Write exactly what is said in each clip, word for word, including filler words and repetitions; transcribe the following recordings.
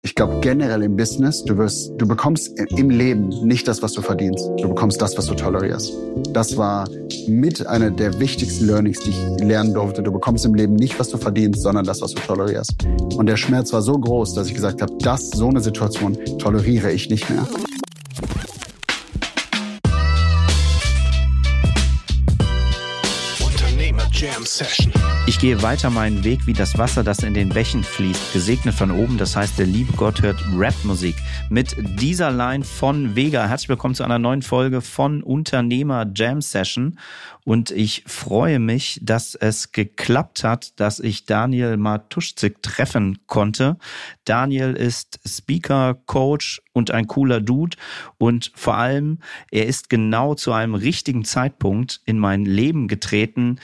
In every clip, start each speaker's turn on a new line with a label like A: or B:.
A: Ich glaube generell im Business, du wirst, du bekommst im Leben nicht das, was du verdienst. Du bekommst das, was du tolerierst. Das war mit einer der wichtigsten Learnings, die ich lernen durfte. Du bekommst im Leben nicht, was du verdienst, sondern das, was du tolerierst. Und der Schmerz war so groß, dass ich gesagt habe, das, so eine Situation toleriere ich nicht mehr.
B: Unternehmer Jam Session.
C: Ich gehe weiter meinen Weg wie das Wasser, das in den Bächen fließt. Gesegnet von oben, das heißt, der liebe Gott hört Rapmusik. Mit dieser Line von Vega. Herzlich willkommen zu einer neuen Folge von Unternehmer Jam Session. Und ich freue mich, dass es geklappt hat, dass ich Daniel Matuszczyk treffen konnte. Daniel ist Speaker, Coach und ein cooler Dude. Und vor allem, er ist genau zu einem richtigen Zeitpunkt in mein Leben getreten,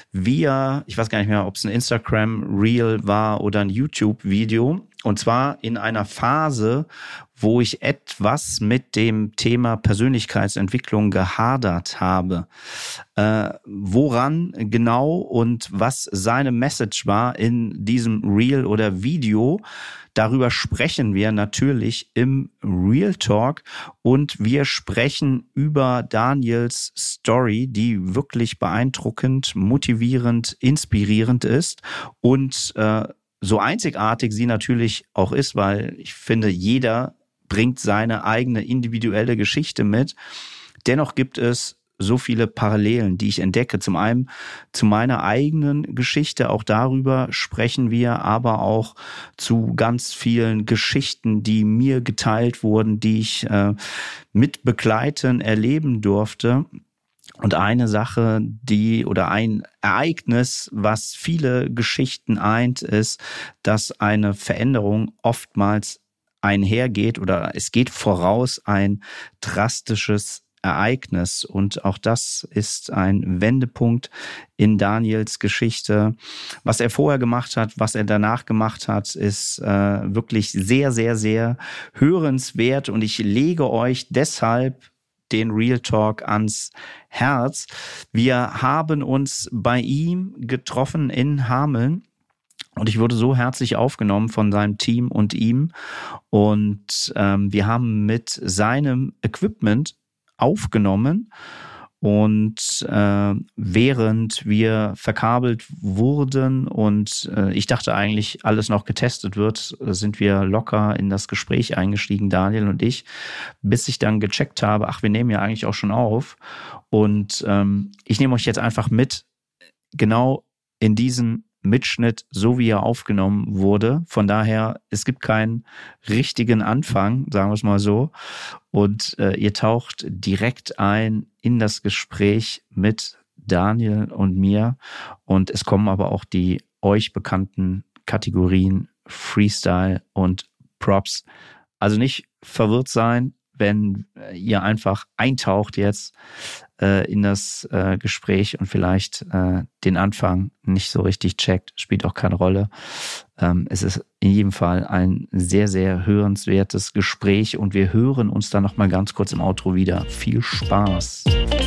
C: via, ich weiß gar nicht mehr, ob es ein Instagram-Reel war oder ein YouTube-Video. Und zwar in einer Phase, wo ich etwas mit dem Thema Persönlichkeitsentwicklung gehadert habe. Äh, woran genau und was seine Message war in diesem Reel oder Video, darüber sprechen wir natürlich im Real Talk und wir sprechen über Daniels Story, die wirklich beeindruckend, motivierend, inspirierend ist und äh, so einzigartig sie natürlich auch ist, weil ich finde, jeder bringt seine eigene individuelle Geschichte mit. Dennoch gibt es so viele Parallelen, die ich entdecke. Zum einen zu meiner eigenen Geschichte, auch darüber sprechen wir, aber auch zu ganz vielen Geschichten, die mir geteilt wurden, die ich äh, mit begleiten, erleben durfte. Und eine Sache, die oder ein Ereignis, was viele Geschichten eint, ist, dass eine Veränderung oftmals einhergeht oder es geht voraus ein drastisches Ereignis. Und auch das ist ein Wendepunkt in Daniels Geschichte. Was er vorher gemacht hat, was er danach gemacht hat, ist äh, wirklich sehr, sehr, sehr hörenswert. Und ich lege euch deshalb den Real Talk ans Herz. Wir haben uns bei ihm getroffen in Hameln und ich wurde so herzlich aufgenommen von seinem Team und ihm und ähm, wir haben mit seinem Equipment aufgenommen und äh, während wir verkabelt wurden und äh, ich dachte eigentlich, alles noch getestet wird, sind wir locker in das Gespräch eingestiegen, Daniel und ich, bis ich dann gecheckt habe, ach, wir nehmen ja eigentlich auch schon auf. Und ähm, ich nehme euch jetzt einfach mit, genau in diesen Mitschnitt, so wie er aufgenommen wurde. Von daher, es gibt keinen richtigen Anfang, sagen wir es mal so. Und äh, ihr taucht direkt ein in das Gespräch mit Daniel und mir. Und es kommen aber auch die euch bekannten Kategorien Freestyle und Props. Also nicht verwirrt sein, wenn ihr einfach eintaucht jetzt äh, in das äh, Gespräch und vielleicht äh, den Anfang nicht so richtig checkt, spielt auch keine Rolle. Ähm, es ist in jedem Fall ein sehr, sehr hörenswertes Gespräch und wir hören uns dann nochmal ganz kurz im Outro wieder. Viel Spaß!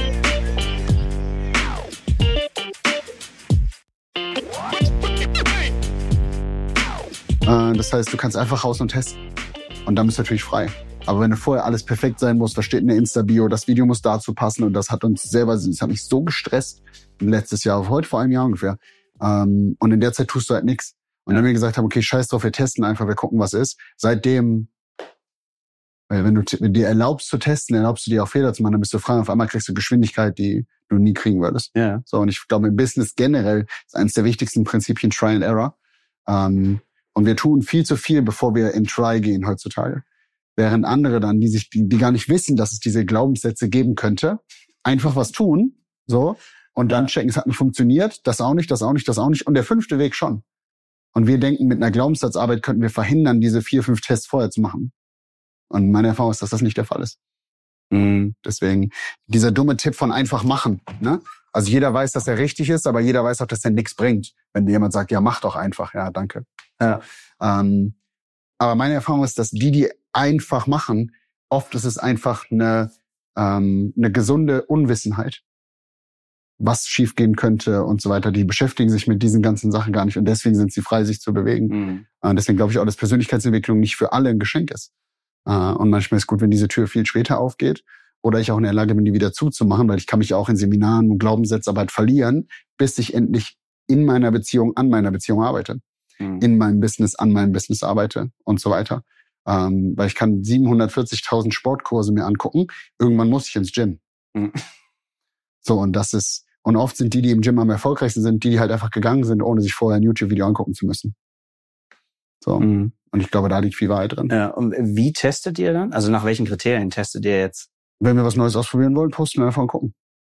A: Äh, das heißt, du kannst einfach raus und testen und dann bist du natürlich frei. Aber wenn vorher alles perfekt sein muss, was steht in der Insta-Bio, das Video muss dazu passen und das hat uns selber, das hat mich so gestresst letztes Jahr, heute vor einem Jahr ungefähr. Ähm, und in der Zeit tust du halt nichts. Und dann haben wir gesagt haben, okay, scheiß drauf, wir testen einfach, wir gucken, was ist. Seitdem, weil wenn du t- dir erlaubst zu testen, erlaubst du dir auch Fehler zu machen, dann bist du frei und auf einmal kriegst du Geschwindigkeit, die du nie kriegen würdest.
C: Ja.
A: So, und ich glaube, im Business generell ist eines der wichtigsten Prinzipien Try and Error. Ähm, und wir tun viel zu viel, bevor wir in Try gehen heutzutage. Während andere dann, die sich, die, die gar nicht wissen, dass es diese Glaubenssätze geben könnte, einfach was tun, so, und dann ja. checken, es hat nicht funktioniert, das auch nicht, das auch nicht, das auch nicht, und der fünfte Weg schon. Und wir denken, mit einer Glaubenssatzarbeit könnten wir verhindern, diese vier, fünf Tests vorher zu machen. Und meine Erfahrung ist, dass das nicht der Fall ist. Mhm. Deswegen, dieser dumme Tipp von einfach machen, ne? Also jeder weiß, dass er richtig ist, aber jeder weiß auch, dass er nichts bringt. Wenn dir jemand sagt, ja, mach doch einfach, ja, danke. Ja. Ähm, aber meine Erfahrung ist, dass die, die einfach machen, oft ist es einfach eine, ähm, eine gesunde Unwissenheit. was schiefgehen könnte und so weiter. Die beschäftigen sich mit diesen ganzen Sachen gar nicht und deswegen sind sie frei, sich zu bewegen. Mhm. Und deswegen glaube ich auch, dass Persönlichkeitsentwicklung nicht für alle ein Geschenk ist. Und manchmal ist es gut, wenn diese Tür viel später aufgeht oder ich auch in der Lage bin, die wieder zuzumachen, weil ich kann mich auch in Seminaren und Glaubenssatzarbeit verlieren, bis ich endlich in meiner Beziehung, an meiner Beziehung arbeite. Mhm. In meinem Business, an meinem Business arbeite und so weiter. Ähm, weil ich kann siebenhundertvierzigtausend Sportkurse mir angucken. Irgendwann muss ich ins Gym. Mhm. So, und das ist, und oft sind die, die im Gym am erfolgreichsten sind, die, die halt einfach gegangen sind, ohne sich vorher ein YouTube-Video angucken zu müssen. So. Mhm. Und ich glaube, da liegt viel Wahrheit drin.
B: Ja, und wie testet ihr dann? Also nach welchen Kriterien testet ihr jetzt?
A: Wenn wir was Neues ausprobieren wollen, posten wir einfach und gucken.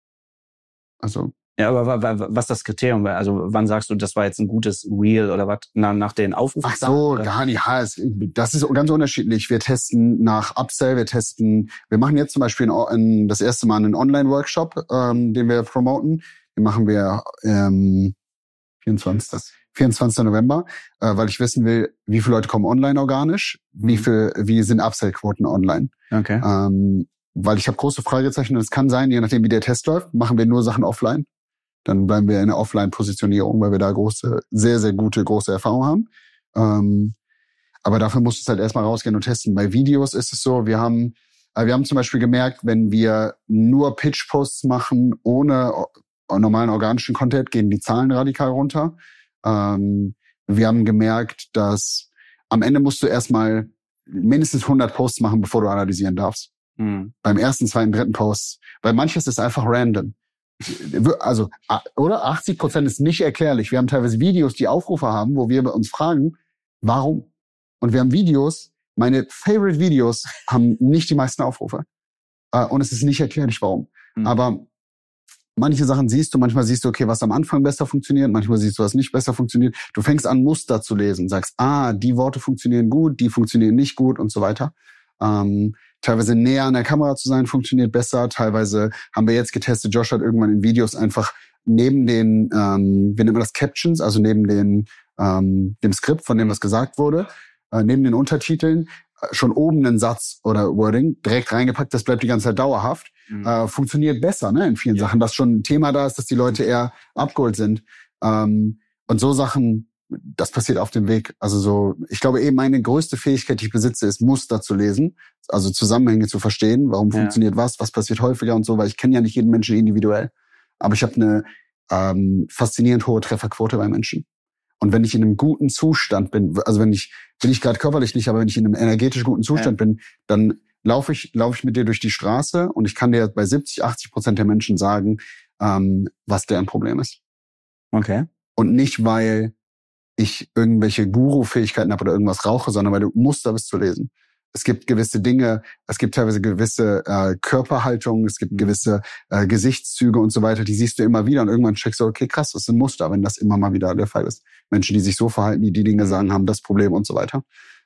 A: Also.
B: Ja, aber was ist das Kriterium? Also wann sagst du, das war jetzt ein gutes Reel oder was? Na, nach den Aufrufen?
A: Ach so, oder? Gar nicht. Ja, es, das ist ganz unterschiedlich. Wir testen nach Upsell, wir testen, wir machen jetzt zum Beispiel ein, ein, das erste Mal einen Online-Workshop, ähm, den wir promoten. Den machen wir ähm, vierundzwanzigsten vierundzwanzigsten November, äh, weil ich wissen will, wie viele Leute kommen online organisch, wie viel, wie sind Upsell-Quoten online.
B: Okay.
A: Ähm, weil ich habe große Fragezeichen und es kann sein, je nachdem wie der Test läuft, machen wir nur Sachen offline. Dann bleiben wir in der Offline-Positionierung, weil wir da große, sehr, sehr gute, große Erfahrung haben. Ähm, aber dafür muss es halt erstmal rausgehen und testen. Bei Videos ist es so, wir haben, äh, wir haben zum Beispiel gemerkt, wenn wir nur Pitch-Posts machen, ohne o- normalen organischen Content, gehen die Zahlen radikal runter. Ähm, wir haben gemerkt, dass am Ende musst du erstmal mindestens hundert Posts machen, bevor du analysieren darfst. Mhm. Beim ersten, zweiten, dritten Post. Weil manches ist einfach random. Also, oder? achtzig Prozent ist nicht erklärlich. Wir haben teilweise Videos, die Aufrufe haben, wo wir uns fragen, warum? Und wir haben Videos, meine Favorite Videos haben nicht die meisten Aufrufe. Und es ist nicht erklärlich, warum. Mhm. Aber manche Sachen siehst du, manchmal siehst du, okay, was am Anfang besser funktioniert, manchmal siehst du, was nicht besser funktioniert. Du fängst an, Muster zu lesen, sagst, ah, die Worte funktionieren gut, die funktionieren nicht gut und so weiter. Ähm, teilweise näher an der Kamera zu sein, funktioniert besser. Teilweise haben wir jetzt getestet, Josh hat irgendwann in Videos einfach neben den, ähm, wir nennen das Captions, also neben den, ähm, dem Skript, von dem was gesagt wurde, äh, neben den Untertiteln, äh, schon oben einen Satz oder Wording direkt reingepackt, das bleibt die ganze Zeit dauerhaft. Mhm. Äh, funktioniert besser, ne, in vielen ja. Sachen, dass schon ein Thema da ist, dass die Leute eher abgeholt sind. Ähm, und so Sachen, das passiert auf dem Weg. Also so, ich glaube eben, meine größte Fähigkeit, die ich besitze, ist Muster zu lesen, also Zusammenhänge zu verstehen, warum ja. funktioniert was, was passiert häufiger und so, weil ich kenne ja nicht jeden Menschen individuell. Aber ich habe eine ähm, faszinierend hohe Trefferquote bei Menschen. Und wenn ich in einem guten Zustand bin, also wenn ich, bin ich gerade körperlich nicht, aber wenn ich in einem energetisch guten Zustand ja. bin, dann laufe ich, laufe ich mit dir durch die Straße und ich kann dir bei siebzig, achtzig Prozent der Menschen sagen, ähm, was deren Problem ist.
B: Okay.
A: Und nicht, weil ich irgendwelche Guru-Fähigkeiten habe oder irgendwas rauche, sondern weil du Muster bist zu lesen. Es gibt gewisse Dinge, es gibt teilweise gewisse äh, Körperhaltungen, es gibt gewisse äh, Gesichtszüge und so weiter, die siehst du immer wieder und irgendwann checkst du, okay, krass, das ist ein Muster, wenn das immer mal wieder der Fall ist. Menschen, die sich so verhalten, die die Dinge sagen, haben das Problem und so weiter.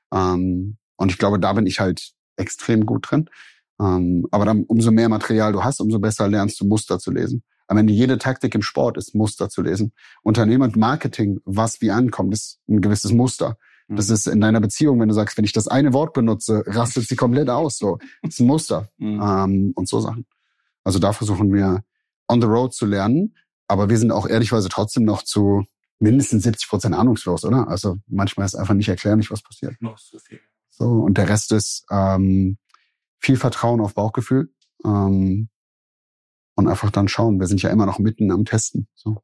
A: Ähm, und ich glaube, da bin ich halt extrem gut drin. Ähm, aber dann, umso mehr Material du hast, umso besser lernst du Muster zu lesen. Am Ende jede Taktik im Sport ist Muster zu lesen. Unternehmen und Marketing, was wie ankommt, ist ein gewisses Muster. Das ist in deiner Beziehung, wenn du sagst, wenn ich das eine Wort benutze, rastet sie komplett aus. So, das ist ein Muster mhm. ähm, und so Sachen. Also da versuchen wir on the road zu lernen, aber wir sind auch ehrlichweise trotzdem noch zu mindestens siebzig Prozent ahnungslos, oder? Also manchmal ist einfach nicht erklärlich, was passiert.
B: Noch so viel.
A: So, und der Rest ist ähm, viel Vertrauen auf Bauchgefühl. Ähm, Und einfach dann schauen. Wir sind ja immer noch mitten am Testen. So.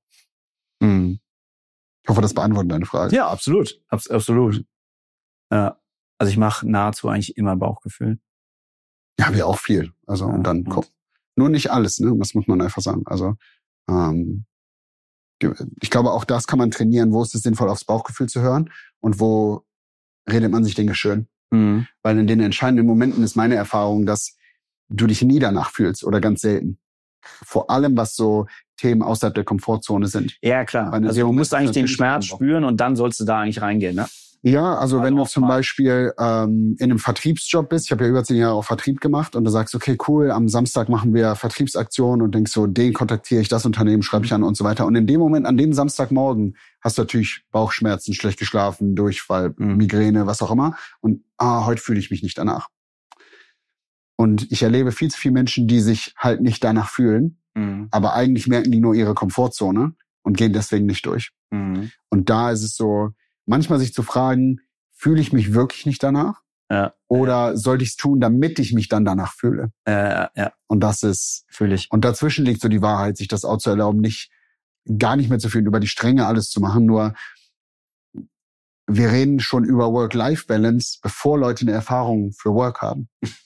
A: Mhm. Ich hoffe, das beantwortet deine Frage.
B: Ja, absolut. Abs- absolut. Ja. Also ich mache nahezu eigentlich immer Bauchgefühl.
A: Ja, wir auch viel. Also ja, und dann gucken. Nur nicht alles, ne? Das muss man einfach sagen. Also ähm, ich glaube, auch das kann man trainieren. Wo ist es sinnvoll, aufs Bauchgefühl zu hören? Und wo redet man sich Dinge schön? Mhm. Weil in den entscheidenden Momenten ist meine Erfahrung, dass du dich nie danach fühlst oder ganz selten. Vor allem, was so Themen außerhalb der Komfortzone sind.
B: Ja, klar. Also du musst eigentlich den Schmerz spüren und dann sollst du da eigentlich reingehen, ne?
A: Ja, also, also wenn du zum mal. Beispiel ähm, in einem Vertriebsjob bist, ich habe ja über zehn Jahre auch Vertrieb gemacht und du sagst, okay, cool, am Samstag machen wir Vertriebsaktionen und denkst so, den kontaktiere ich, das Unternehmen schreibe ich an und so weiter. Und in dem Moment, an dem Samstagmorgen, hast du natürlich Bauchschmerzen, schlecht geschlafen, Durchfall, mhm. Migräne, was auch immer. Und ah, heute fühle ich mich nicht danach. Und ich erlebe viel zu viele Menschen, die sich halt nicht danach fühlen
B: Mhm.
A: aber eigentlich merken die nur ihre Komfortzone und gehen deswegen nicht durch.
B: Mhm.
A: Und da ist es so, manchmal sich zu fragen, fühle ich mich wirklich nicht danach?
B: Ja.
A: Oder sollte ich es tun, damit ich mich dann danach fühle?
B: Äh, ja,
A: Und das ist,
B: fühle ich.
A: und dazwischen liegt so die Wahrheit, sich das auch zu erlauben, nicht, gar nicht mehr zu fühlen, über die Stränge alles zu machen, nur wir reden schon über Work-Life-Balance, bevor Leute eine Erfahrung für Work haben.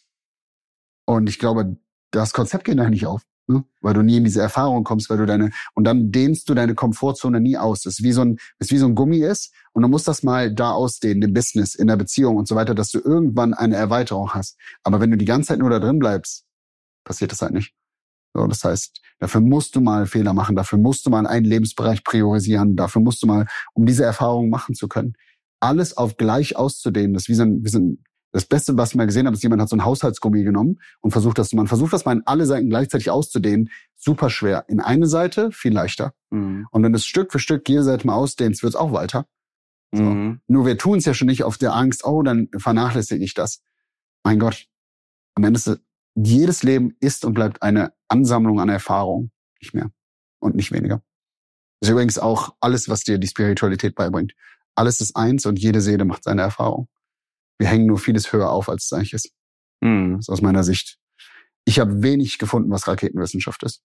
A: Und ich glaube, das Konzept geht da nicht auf, ne? Weil du nie in diese Erfahrung kommst, weil du deine, und dann dehnst du deine Komfortzone nie aus. Das ist wie so ein, das ist wie so ein Gummi ist, und du musst das mal da ausdehnen, im Business, in der Beziehung und so weiter, dass du irgendwann eine Erweiterung hast. Aber wenn du die ganze Zeit nur da drin bleibst, passiert das halt nicht. So, das heißt, dafür musst du mal Fehler machen, dafür musst du mal einen Lebensbereich priorisieren, dafür musst du mal, um diese Erfahrung machen zu können, alles auf gleich auszudehnen. Das ist wie so ein, wie so ein das Beste, was ich mal gesehen habe, ist, jemand hat so ein Haushaltsgummi genommen und versucht das, man versucht das mal in alle Seiten gleichzeitig auszudehnen. Super schwer. In eine Seite viel leichter.
B: Mhm.
A: Und wenn du es Stück für Stück jede Seite mal ausdehnst, wird es auch weiter. So.
B: Mhm.
A: Nur wir tun es ja schon nicht auf der Angst, oh, dann vernachlässige ich das. Mein Gott, am Ende ist es, jedes Leben ist und bleibt eine Ansammlung an Erfahrung. Nicht mehr und nicht weniger. Das ist übrigens auch alles, was dir die Spiritualität beibringt. Alles ist eins und jede Seele macht seine Erfahrung. Wir hängen nur vieles höher auf, als es eigentlich ist.
B: Mhm.
A: Das ist aus meiner Sicht. Ich habe wenig gefunden, was Raketenwissenschaft ist.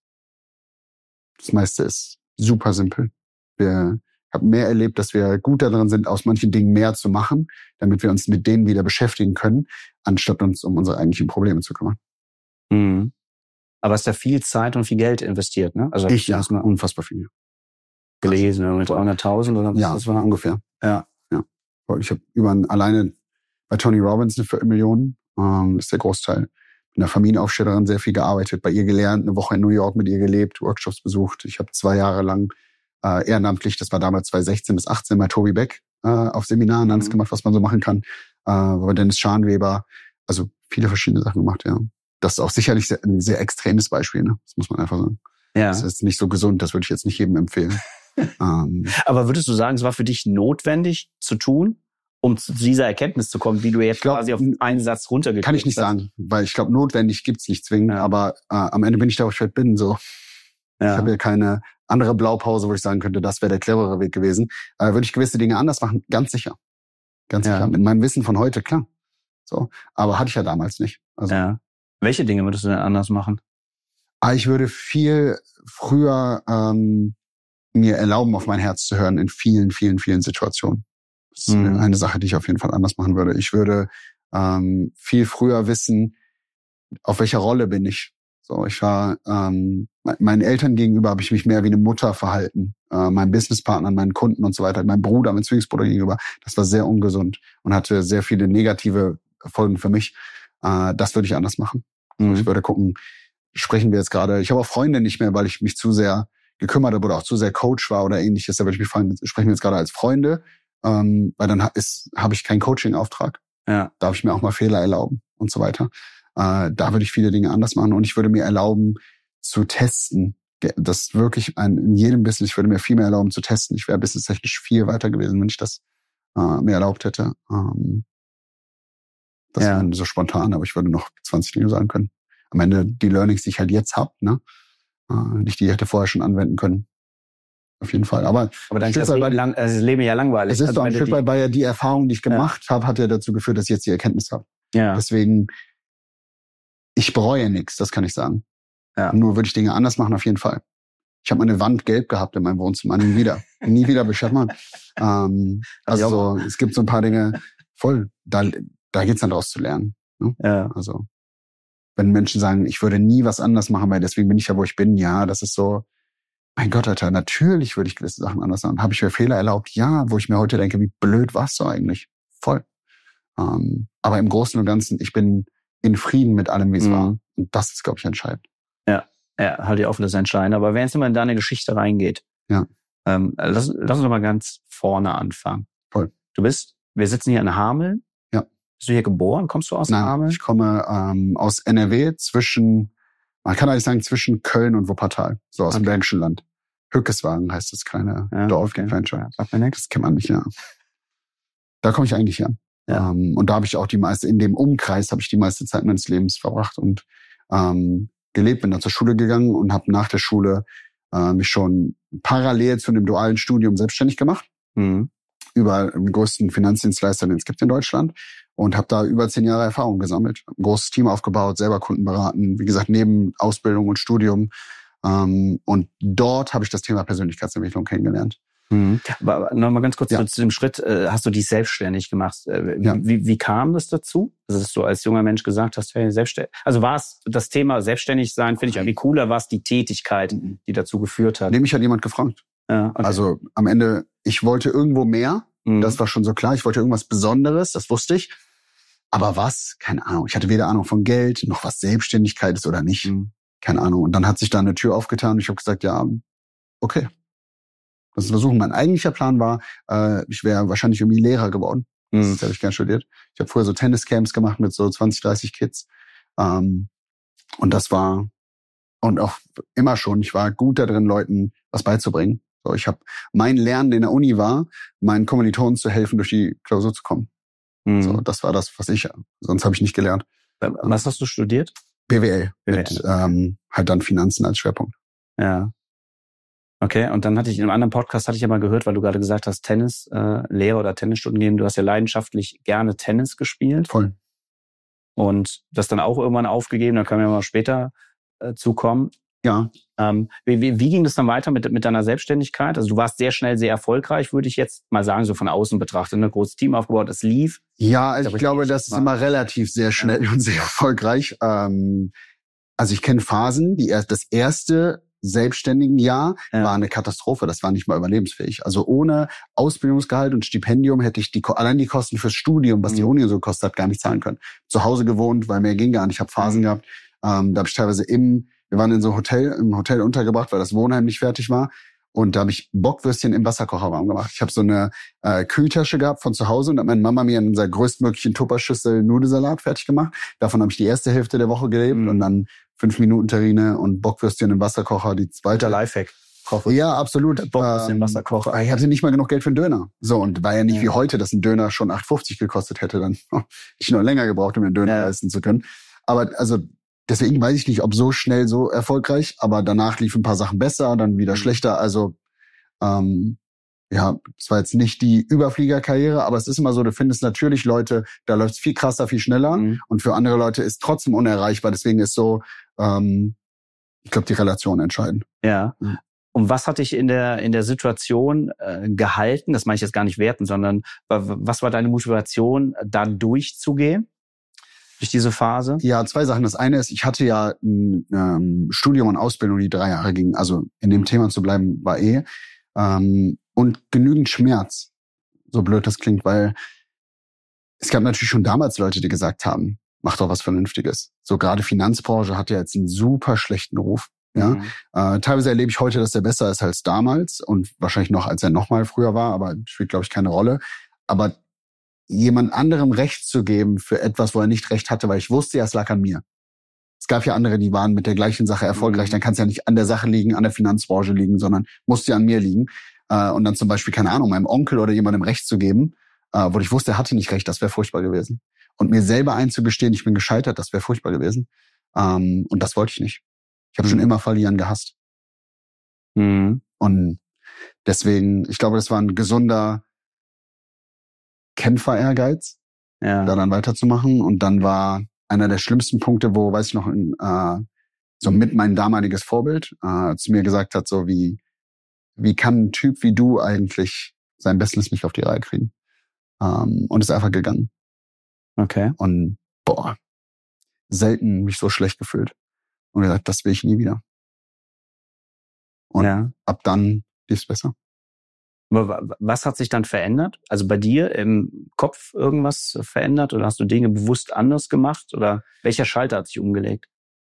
A: Das meiste ist super simpel. Wir haben mehr erlebt, dass wir gut darin sind, aus manchen Dingen mehr zu machen, damit wir uns mit denen wieder beschäftigen können, anstatt uns um unsere eigentlichen Probleme zu kümmern.
B: Mhm. Aber hast da viel Zeit und viel Geld investiert, ne? Also
A: Ich ja,
B: hast mal
A: unfassbar viel.
B: gelesen, irgendwie dreihunderttausend oder was
A: Ja,
B: das war?
A: ungefähr.
B: Ja.
A: Ja. Ich habe über ein, alleine bei Tony Robbins eine Viertelmillion, ähm, ist der Großteil. Mit einer Familienaufstellerin sehr viel gearbeitet, bei ihr gelernt, eine Woche in New York mit ihr gelebt, Workshops besucht. Ich habe zwei Jahre lang äh, ehrenamtlich, das war damals zweitausendsechzehn bis achtzehn bei Toby Beck, äh, auf Seminaren alles
B: Mhm.
A: gemacht, was man so machen kann. Äh, bei Dennis Scharnweber, also viele verschiedene Sachen gemacht, ja. Das ist auch sicherlich sehr, ein sehr extremes Beispiel, ne? Das muss man einfach sagen.
B: Ja.
A: Das ist nicht so gesund, das würde ich jetzt nicht jedem empfehlen. ähm,
B: Aber würdest du sagen, es war für dich notwendig zu tun, um zu dieser Erkenntnis zu kommen, wie du jetzt
A: glaub,
B: quasi auf einen Satz runtergekriegt hast?
A: Kann ich nicht sagen, weil ich glaube, notwendig gibt's nicht zwingend,
B: Ja.
A: aber äh, am Ende bin ich da, wo ich halt bin. So.
B: Ja.
A: Ich habe ja keine andere Blaupause, wo ich sagen könnte, das wäre der cleverere Weg gewesen. Äh, würde ich gewisse Dinge anders machen? Ganz sicher. Ganz
B: Ja.
A: sicher. Mit meinem Wissen von heute, klar. So. Aber hatte ich ja damals nicht. Also,
B: Ja. Welche Dinge würdest du denn anders machen?
A: ah, ich würde viel früher ähm, mir erlauben, auf mein Herz zu hören in vielen, vielen, vielen Situationen. Das ist
B: Mhm.
A: eine Sache, die ich auf jeden Fall anders machen würde. Ich würde ähm, viel früher wissen, auf welcher Rolle bin ich. So, ich war ähm, meinen Eltern gegenüber habe ich mich mehr wie eine Mutter verhalten, äh, meinen Businesspartnern, meinen Kunden und so weiter, meinem Bruder, meinem Zwillingsbruder gegenüber. Das war sehr ungesund und hatte sehr viele negative Folgen für mich. Äh, das würde ich anders machen.
B: Mhm.
A: Ich würde gucken, sprechen wir jetzt gerade. Ich habe auch Freunde nicht mehr, weil ich mich zu sehr gekümmert habe oder auch zu sehr Coach war oder ähnliches. Da würde ich mich fragen, sprechen wir jetzt gerade als Freunde, ähm, weil dann ist habe ich keinen Coaching-Auftrag.
B: Ja.
A: Darf ich mir auch mal Fehler erlauben und so weiter. Äh, da würde ich viele Dinge anders machen und ich würde mir erlauben zu testen. Das wirklich ein, in jedem Business, ich würde mir viel mehr erlauben zu testen. Ich wäre businesstechnisch viel weiter gewesen, wenn ich das äh, mir erlaubt hätte. Ähm, das
B: Ja.
A: wäre so spontan, aber ich würde noch zwanzig Dinge sagen können. Am Ende die Learnings, die ich halt jetzt habe, ne, äh, nicht die ich hätte vorher schon anwenden können. Auf jeden Fall. Aber
B: Aber dann ist
A: Stück
B: das
A: weit
B: Leben,
A: bei-
B: lang, also das Leben ja langweilig.
A: es ist
B: Also
A: doch ein
B: wenn du
A: Stück
B: die-
A: weit bei ja die Erfahrung, die ich gemacht habe, hat ja dazu geführt, dass ich jetzt die Erkenntnis habe.
B: Ja.
A: Deswegen, ich bereue nichts, das kann ich sagen.
B: Ja.
A: Nur würde ich Dinge anders machen, auf jeden Fall. Ich habe meine Wand gelb gehabt in meinem Wohnzimmer, nie wieder. nie wieder beschert man. Ähm, also so, es gibt so ein paar Dinge, voll, da, da geht's dann draus zu lernen. Ne?
B: Ja.
A: Also, wenn Menschen sagen, ich würde nie was anders machen, weil deswegen bin ich ja, wo ich bin, ja, das ist so, mein Gott, Alter, natürlich würde ich gewisse Sachen anders machen. Habe ich mir Fehler erlaubt? Ja, wo ich mir heute denke, wie blöd warst du eigentlich? Voll. Ähm, aber im Großen und Ganzen, ich bin in Frieden mit allem, wie es
B: Mhm.
A: war. Und das ist, glaube ich, entscheidend.
B: Ja, halt die offen, das entscheiden. Aber wenn es immer in deine Geschichte reingeht,
A: Ja.
B: ähm, lass, lass uns doch mal ganz vorne anfangen.
A: Voll.
B: Du bist, wir sitzen hier in Hameln.
A: Ja.
B: Bist du hier geboren? Kommst du aus
A: Nein,
B: Hameln?
A: ich komme ähm, aus N R W zwischen, man kann eigentlich sagen, zwischen Köln und Wuppertal, so aus dem
B: Okay.
A: Bergischen Land. Hückeswagen heißt das kleine
B: Ja,
A: Dorf,
B: okay.
A: die kleine Stadt.
B: Sagt mir nichts.
A: Das kennt man nicht, ja. Da komme ich eigentlich her.
B: Ja.
A: Ähm, und da habe ich auch die meiste, in dem Umkreis habe ich die meiste Zeit meines Lebens verbracht. Und ähm, gelebt, bin dann zur Schule gegangen und habe nach der Schule äh, mich schon parallel zu einem dualen Studium selbstständig gemacht.
B: Mhm.
A: Über den größten Finanzdienstleister, den es gibt in Deutschland. Und habe da über zehn Jahre Erfahrung gesammelt. Ein großes Team aufgebaut, selber Kunden beraten. Wie gesagt, neben Ausbildung und Studium. Ähm, und dort habe ich das Thema Persönlichkeitsentwicklung kennengelernt.
B: Mhm. Aber nochmal ganz kurz
A: Ja.
B: zu dem Schritt, äh, hast du dich selbstständig gemacht? Äh,
A: Ja.
B: wie, wie kam das dazu? Also, dass du als junger Mensch gesagt hast, hey, selbstständig. Also war es das Thema selbstständig sein, finde ich irgendwie cooler, war es die Tätigkeit, die dazu geführt hat?
A: Nee, mich hat jemand gefragt.
B: Ja, okay.
A: Also am Ende, ich wollte irgendwo mehr.
B: Mhm.
A: Das war schon so klar. Ich wollte irgendwas Besonderes, das wusste ich. Aber was? Keine Ahnung. Ich hatte weder Ahnung von Geld, noch was Selbstständigkeit ist oder nicht.
B: Mhm.
A: Keine Ahnung. Und dann hat sich da eine Tür aufgetan und ich habe gesagt, ja, okay. Das ist versuchen. Mein eigentlicher Plan war, äh, ich wäre wahrscheinlich irgendwie Lehrer geworden.
B: Mhm.
A: Das habe ich gerne studiert. Ich habe früher so Tenniscamps gemacht mit so zwanzig, dreißig Kids. Ähm, und das war, und auch immer schon, ich war gut da drin, Leuten was beizubringen. So, ich habe mein Lernen in der Uni war, meinen Kommilitonen zu helfen, durch die Klausur zu kommen.
B: Mhm.
A: So, das war das, was ich, sonst habe ich nicht gelernt.
B: Was hast du studiert?
A: B W L.
B: B W L.
A: Mit ähm, halt dann Finanzen als Schwerpunkt.
B: Ja. Okay, und dann hatte ich in einem anderen Podcast, hatte ich ja mal gehört, weil du gerade gesagt hast, Tennis, äh, Lehrer oder Tennisstunden geben, du hast ja leidenschaftlich gerne Tennis gespielt.
A: Voll.
B: Und das dann auch irgendwann aufgegeben, da können wir mal später äh, zukommen.
A: Ja.
B: Ähm, wie, wie, wie ging das dann weiter mit, mit deiner Selbstständigkeit? Also du warst sehr schnell sehr erfolgreich, würde ich jetzt mal sagen, so von außen betrachtet. Ein großes Team aufgebaut, es lief.
A: Ja, also
B: Da
A: ich glaube,
B: richtig
A: das ist
B: mal-
A: immer relativ sehr schnell und sehr erfolgreich. Ähm, also ich kenne Phasen, die erst das erste selbstständigen Jahr
B: Ja.
A: war eine Katastrophe. Das war nicht mal überlebensfähig. Also ohne Ausbildungsgehalt und Stipendium hätte ich die allein die Kosten fürs Studium, was die
B: Mhm.
A: Uni so kostet hat, gar nicht zahlen können. Zu Hause gewohnt, weil mehr ging gar nicht. Ich habe Phasen
B: Mhm.
A: gehabt. Ähm, da habe ich teilweise im, wir waren in so einem Hotel, im Hotel untergebracht, weil das Wohnheim nicht fertig war. Und da habe ich Bockwürstchen im Wasserkocher warm gemacht. Ich habe so eine äh, Kühltasche gehabt von zu Hause und hat meine Mama mir in unserer größtmöglichen Tupperschüssel Nudelsalat fertig gemacht. Davon habe ich die erste Hälfte der Woche gelebt
B: Mhm.
A: und dann fünf Minuten Terrine und Bockwürstchen im Wasserkocher die zweite.
B: Alter Lifehack. Koche.
A: Ja, absolut.
B: Bockwürstchen im
A: Ähm,
B: Wasserkocher.
A: Ich hatte nicht mal genug Geld für einen Döner. So, und war ja nicht
B: Ja.
A: wie heute, dass ein Döner schon acht fünfzig gekostet hätte. Dann ich noch länger gebraucht, um den Döner
B: Ja.
A: leisten zu können. Aber also deswegen weiß ich nicht, ob so schnell so erfolgreich, aber danach liefen ein paar Sachen besser, dann wieder
B: Mhm.
A: schlechter. Also ähm, ja, es war jetzt nicht die Überfliegerkarriere, aber es ist immer so, du findest natürlich Leute, da läuft's viel krasser, viel schneller
B: Mhm.
A: und für andere Leute ist trotzdem unerreichbar. Deswegen ist so, ähm, ich glaube, die Relation entscheidend.
B: Ja.
A: Mhm.
B: Und was hat dich in der in der Situation äh, gehalten? Das meine ich jetzt gar nicht werten, sondern wa- was war deine Motivation, da durchzugehen? Durch diese Phase?
A: Ja, zwei Sachen. Das eine ist, ich hatte ja ein ähm, Studium und Ausbildung, die drei Jahre ging. Also in dem Thema zu bleiben, war eh. Ähm, und genügend Schmerz, so blöd das klingt, weil es gab natürlich schon damals Leute, die gesagt haben, mach doch was Vernünftiges. So gerade Finanzbranche hat ja jetzt einen super schlechten Ruf. Ja,
B: Mhm.
A: äh, teilweise erlebe ich heute, dass der besser ist als damals und wahrscheinlich noch, als er noch mal früher war, aber spielt, glaube ich, keine Rolle. Aber jemand anderem Recht zu geben für etwas, wo er nicht Recht hatte, weil ich wusste ja, es lag an mir. Es gab ja andere, die waren mit der gleichen Sache erfolgreich.
B: Mhm.
A: Dann kann es ja nicht an der Sache liegen, an der Finanzbranche liegen, sondern musste ja an mir liegen. Äh, und dann zum Beispiel, keine Ahnung, meinem Onkel oder jemandem Recht zu geben, äh, wo ich wusste, er hatte nicht recht, das wäre furchtbar gewesen. Und mir selber einzugestehen, ich bin gescheitert, das wäre furchtbar gewesen. Ähm, und das wollte ich nicht. Ich habe
B: Mhm.
A: schon immer verlieren gehasst.
B: Mhm.
A: Und deswegen, ich glaube, das war ein gesunder Kämpfer-Ehrgeiz,
B: Ja.
A: da dann weiterzumachen. Und dann war einer der schlimmsten Punkte, wo, weiß ich noch, äh, so mit mein damaliges Vorbild äh, zu mir gesagt hat, so wie, wie kann ein Typ wie du eigentlich sein Bestes nicht auf die Reihe kriegen? Ähm, und ist einfach gegangen.
B: Okay.
A: Und boah, selten mich so schlecht gefühlt. Und gesagt, das will ich nie wieder. Und
B: Ja.
A: ab dann lief's besser.
B: Aber wa- was hat sich dann verändert? Also bei dir im Kopf irgendwas verändert oder hast du Dinge bewusst anders gemacht oder welcher Schalter hat sich umgelegt?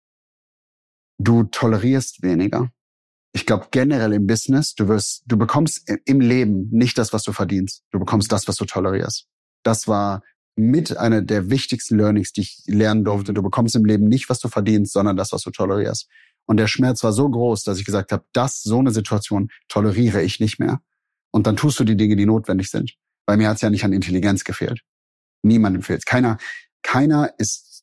A: Du tolerierst weniger. Ich glaube generell im Business, du wirst, du bekommst im Leben nicht das, was du verdienst. Du bekommst das, was du tolerierst. Das war mit einer der wichtigsten Learnings, die ich lernen durfte. Du bekommst im Leben nicht, was du verdienst, sondern das, was du tolerierst. Und der Schmerz war so groß, dass ich gesagt habe, das, so eine Situation toleriere ich nicht mehr. Und dann tust du die Dinge, die notwendig sind. Bei mir hat es ja nicht an Intelligenz gefehlt. Niemandem fehlt. Keiner, keiner ist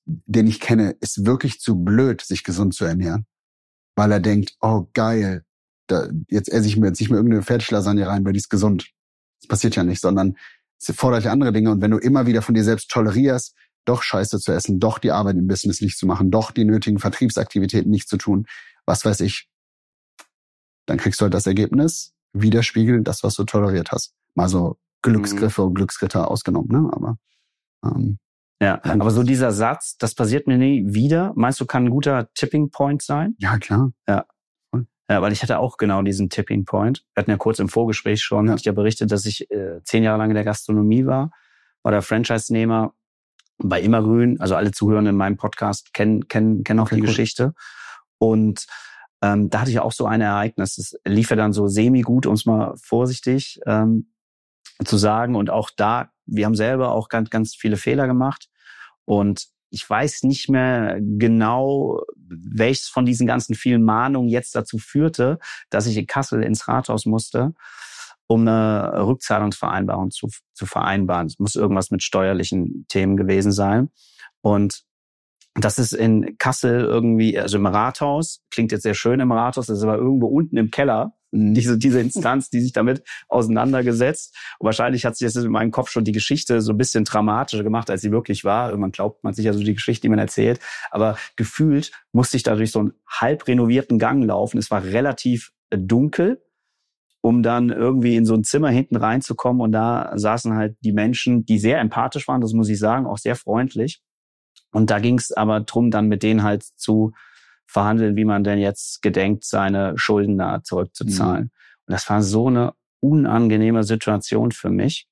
A: den ich kenne, ist wirklich zu blöd, sich gesund zu ernähren. Weil er denkt, oh geil, da, jetzt esse ich mir jetzt nicht mehr irgendeine Fertiglasagne rein, weil die ist gesund. Das passiert ja nicht, sondern es fordert ja andere Dinge. Und wenn du immer wieder von dir selbst tolerierst, doch Scheiße zu essen, doch die Arbeit im Business nicht zu machen, doch die nötigen Vertriebsaktivitäten nicht zu tun, was weiß ich, dann kriegst du halt das Ergebnis, widerspiegeln das, was du toleriert hast. Mal so Glücksgriffe und Glücksritter ausgenommen, ne? Aber ähm,
B: ja, aber so dieser Satz, das passiert mir nie wieder, meinst du, kann ein guter Tipping Point sein?
A: Ja, klar.
B: Ja. Ja, weil ich hatte auch genau diesen Tipping Point. Wir hatten ja kurz im Vorgespräch schon, ja. hatte ich ja berichtet, dass ich äh, zehn Jahre lang in der Gastronomie war, war der Franchise-Nehmer bei Immergrün. Also alle Zuhörenden in meinem Podcast kennen kennen kennen auch okay, die cool. Geschichte. Und ähm, da hatte ich auch so ein Ereignis. Es lief ja dann so semi-gut, um es mal vorsichtig ähm, zu sagen. Und auch da, wir haben selber auch ganz, ganz viele Fehler gemacht. Und ich weiß nicht mehr genau, welches von diesen ganzen vielen Mahnungen jetzt dazu führte, dass ich in Kassel ins Rathaus musste, um eine Rückzahlungsvereinbarung zu, zu vereinbaren. Es muss irgendwas mit steuerlichen Themen gewesen sein. Und das ist in Kassel irgendwie, also im Rathaus, klingt jetzt sehr schön im Rathaus, das ist aber irgendwo unten im Keller, diese, diese Instanz, die sich damit auseinandergesetzt. Und wahrscheinlich hat sich jetzt in meinem Kopf schon die Geschichte so ein bisschen dramatischer gemacht, als sie wirklich war. Irgendwann glaubt man sich ja so die Geschichte, die man erzählt. Aber gefühlt musste ich da durch so einen halb renovierten Gang laufen. Es war relativ dunkel, um dann irgendwie in so ein Zimmer hinten reinzukommen. Und da saßen halt die Menschen, die sehr empathisch waren, das muss ich sagen, auch sehr freundlich. Und da ging es aber drum, dann mit denen halt zu verhandeln, wie man denn jetzt gedenkt, seine Schulden da zurückzuzahlen. Mhm. Und das war so eine unangenehme Situation für mich.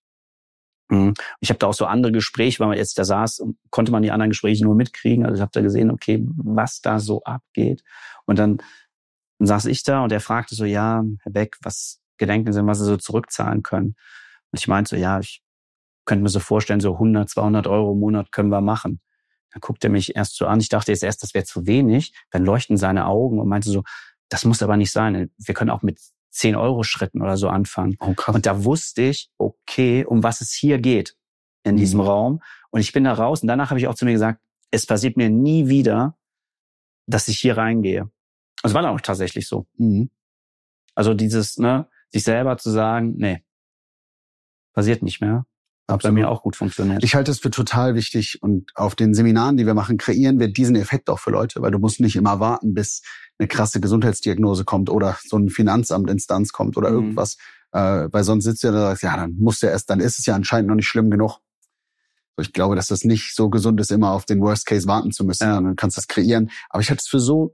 B: Ich habe da auch so andere Gespräche, weil man jetzt da saß, konnte man die anderen Gespräche nur mitkriegen. Also ich habe da gesehen, okay, was da so abgeht. Und dann, dann saß ich da und er fragte so, ja, Herr Beck, was gedenken Sie, was Sie so zurückzahlen können? Und ich meinte so, ja, ich könnte mir so vorstellen, so hundert, zweihundert Euro im Monat können wir machen. Dann guckt er mich erst so an. Ich dachte jetzt erst, das wäre zu wenig. Dann leuchten seine Augen und meinte so, das muss aber nicht sein. Wir können auch mit zehn Euro Schritten oder so anfangen. Oh, krass. Und da wusste ich, okay, um was es hier geht in mhm. diesem Raum. Und ich bin da raus. Und danach habe ich auch zu mir gesagt, es passiert mir nie wieder, dass ich hier reingehe. Das war dann auch tatsächlich so. Mhm. Also dieses, ne, sich selber zu sagen, nee, passiert nicht mehr. Hat bei mir auch gut funktioniert.
A: Ich halte es für total wichtig und auf den Seminaren, die wir machen, kreieren wir diesen Effekt auch für Leute, weil du musst nicht immer warten, bis eine krasse Gesundheitsdiagnose kommt oder so ein Finanzamtinstanz kommt oder mhm. irgendwas, äh, weil sonst sitzt du ja da und sagst, ja, dann musst du ja erst, dann ist es ja anscheinend noch nicht schlimm genug. Ich glaube, dass das nicht so gesund ist, immer auf den Worst Case warten zu müssen, ja. sondern du kannst das kreieren. Aber ich halte es für so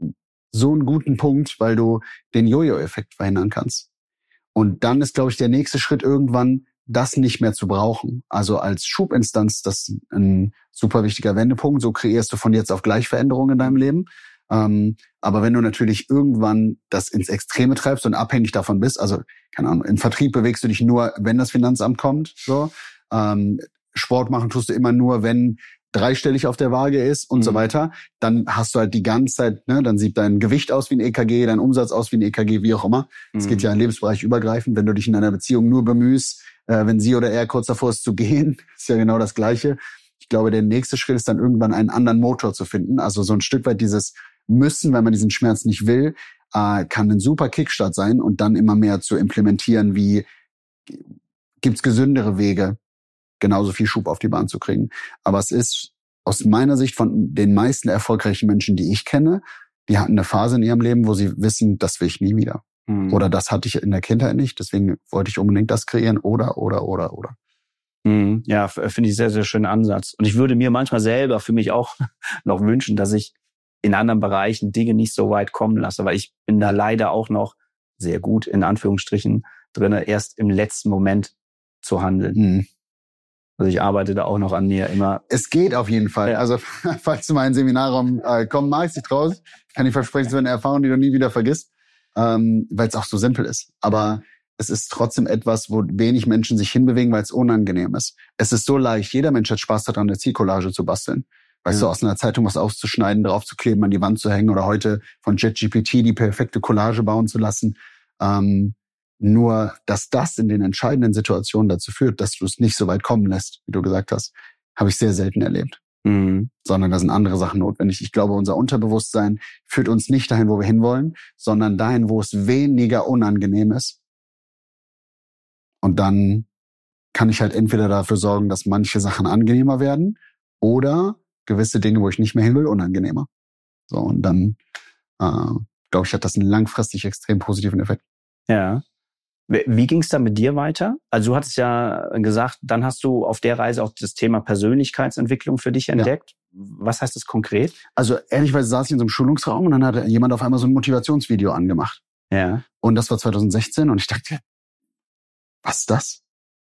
A: so einen guten Punkt, weil du den Jojo-Effekt verhindern kannst. Und dann ist, glaube ich, der nächste Schritt irgendwann, das nicht mehr zu brauchen. Also als Schubinstanz, das ist ein super wichtiger Wendepunkt. So kreierst du von jetzt auf gleich Veränderungen in deinem Leben. Ähm, aber wenn du natürlich irgendwann das ins Extreme treibst und abhängig davon bist, also keine Ahnung, im Vertrieb bewegst du dich nur, wenn das Finanzamt kommt. So ähm, Sport machen tust du immer nur, wenn dreistellig auf der Waage ist und mhm. so weiter, dann hast du halt die ganze Zeit, ne, dann sieht dein Gewicht aus wie ein E K G, dein Umsatz aus wie ein E K G, wie auch immer. Es mhm. geht ja in Lebensbereich übergreifend. Wenn du dich in einer Beziehung nur bemühst, äh, wenn sie oder er kurz davor ist zu gehen, ist ja genau das Gleiche. Ich glaube, der nächste Schritt ist dann irgendwann einen anderen Motor zu finden. Also so ein Stück weit dieses Müssen, wenn man diesen Schmerz nicht will, äh, kann ein super Kickstart sein und dann immer mehr zu implementieren, wie gibt's gesündere Wege, genauso viel Schub auf die Bahn zu kriegen. Aber es ist aus meiner Sicht von den meisten erfolgreichen Menschen, die ich kenne, die hatten eine Phase in ihrem Leben, wo sie wissen, das will ich nie wieder. Mhm. Oder das hatte ich in der Kindheit nicht, deswegen wollte ich unbedingt das kreieren oder, oder, oder, oder.
B: Mhm. Ja, finde ich sehr, sehr schönen Ansatz. Und ich würde mir manchmal selber für mich auch noch wünschen, dass ich in anderen Bereichen Dinge nicht so weit kommen lasse, weil ich bin da leider auch noch sehr gut, in Anführungsstrichen, drinne, erst im letzten Moment zu handeln. Mhm. Also ich arbeite da auch noch an mir immer.
A: Es geht auf jeden Fall. Ja. Also falls du mal in den Seminarraum äh, komm, mach ich dich draus. Kann ich versprechen, es wird eine Erfahrung, die du nie wieder vergisst, ähm, weil es auch so simpel ist. Aber es ist trotzdem etwas, wo wenig Menschen sich hinbewegen, weil es unangenehm ist. Es ist so leicht. Jeder Mensch hat Spaß daran, eine Zielcollage zu basteln. Weißt ja. du, aus einer Zeitung was auszuschneiden, draufzukleben, an die Wand zu hängen oder heute von ChatGPT die perfekte Collage bauen zu lassen. Ähm, Nur, dass das in den entscheidenden Situationen dazu führt, dass du es nicht so weit kommen lässt, wie du gesagt hast, habe ich sehr selten erlebt. Mhm. Sondern da sind andere Sachen notwendig. Ich glaube, unser Unterbewusstsein führt uns nicht dahin, wo wir hinwollen, sondern dahin, wo es weniger unangenehm ist. Und dann kann ich halt entweder dafür sorgen, dass manche Sachen angenehmer werden oder gewisse Dinge, wo ich nicht mehr hin will, unangenehmer. So, und dann, äh, glaube ich, hat das einen langfristig extrem positiven Effekt.
B: Ja. Wie ging es dann mit dir weiter? Also du hattest ja gesagt, dann hast du auf der Reise auch das Thema Persönlichkeitsentwicklung für dich entdeckt. Ja. Was heißt das konkret?
A: Also ehrlicherweise saß ich in so einem Schulungsraum und dann hat jemand auf einmal so ein Motivationsvideo angemacht.
B: Ja.
A: Und das war zwanzig sechzehn und ich dachte, was ist das?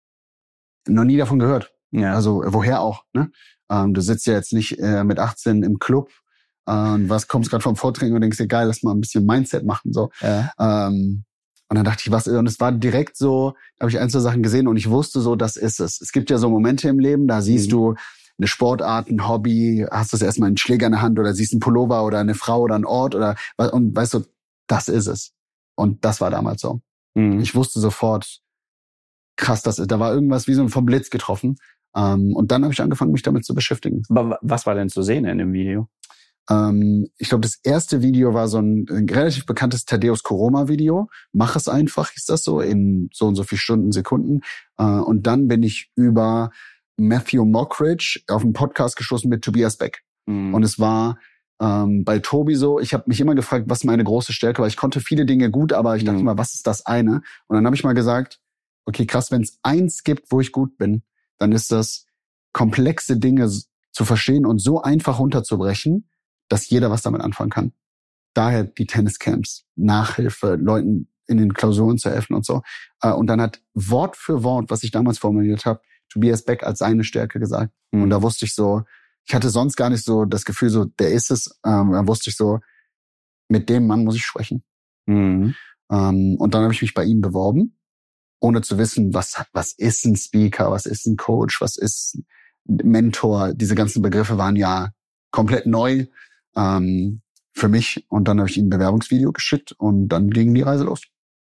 A: Noch nie davon gehört.
B: Ja.
A: Also woher auch, ne? Ähm, du sitzt ja jetzt nicht äh, mit achtzehn im Club äh, und was kommst gerade vom Vortrag und denkst dir, geil, lass mal ein bisschen Mindset machen. So.
B: Ja.
A: Ähm, und dann dachte ich, was, und es war direkt so, da habe ich ein, zwei Sachen gesehen und ich wusste so, das ist es. Es gibt ja so Momente im Leben, da siehst mhm. du eine Sportart, ein Hobby, hast du erstmal einen Schläger in der Hand oder siehst einen Pullover oder eine Frau oder einen Ort oder und weißt du, das ist es. Und das war damals so.
B: Mhm.
A: Ich wusste sofort, krass, das ist, da war irgendwas wie so vom Blitz getroffen. Um, und dann habe ich angefangen, mich damit zu beschäftigen.
B: Aber was war denn zu sehen in dem Video?
A: Um, ich glaube, das erste Video war so ein, ein relativ bekanntes Tadeusz Koroma-Video. Mach es einfach, hieß das so, in so und so viel Stunden, Sekunden. Uh, und dann bin ich über Matthew Mockridge auf einen Podcast gestoßen mit Tobias Beck.
B: Mhm.
A: Und es war ähm, bei Tobi so, ich habe mich immer gefragt, was meine große Stärke war. Ich konnte viele Dinge gut, aber ich dachte
B: mhm.
A: immer, was ist das eine? Und dann habe ich mal gesagt, okay, krass, wenn es eins gibt, wo ich gut bin, dann ist das, komplexe Dinge zu verstehen und so einfach runterzubrechen, dass jeder was damit anfangen kann. Daher die Tenniscamps, Nachhilfe, Leuten in den Klausuren zu helfen und so. Und dann hat Wort für Wort, was ich damals formuliert habe, Tobias Beck als seine Stärke gesagt. Mhm. Und da wusste ich so, ich hatte sonst gar nicht so das Gefühl, so der ist es. Ähm, da wusste ich so, mit dem Mann muss ich sprechen.
B: Mhm.
A: Ähm, und dann habe ich mich bei ihm beworben, ohne zu wissen, was was ist ein Speaker, was ist ein Coach, was ist ein Mentor. Diese ganzen Begriffe waren ja komplett neu ähm, für mich. Und dann habe ich ihm ein Bewerbungsvideo geschickt und dann ging die Reise los.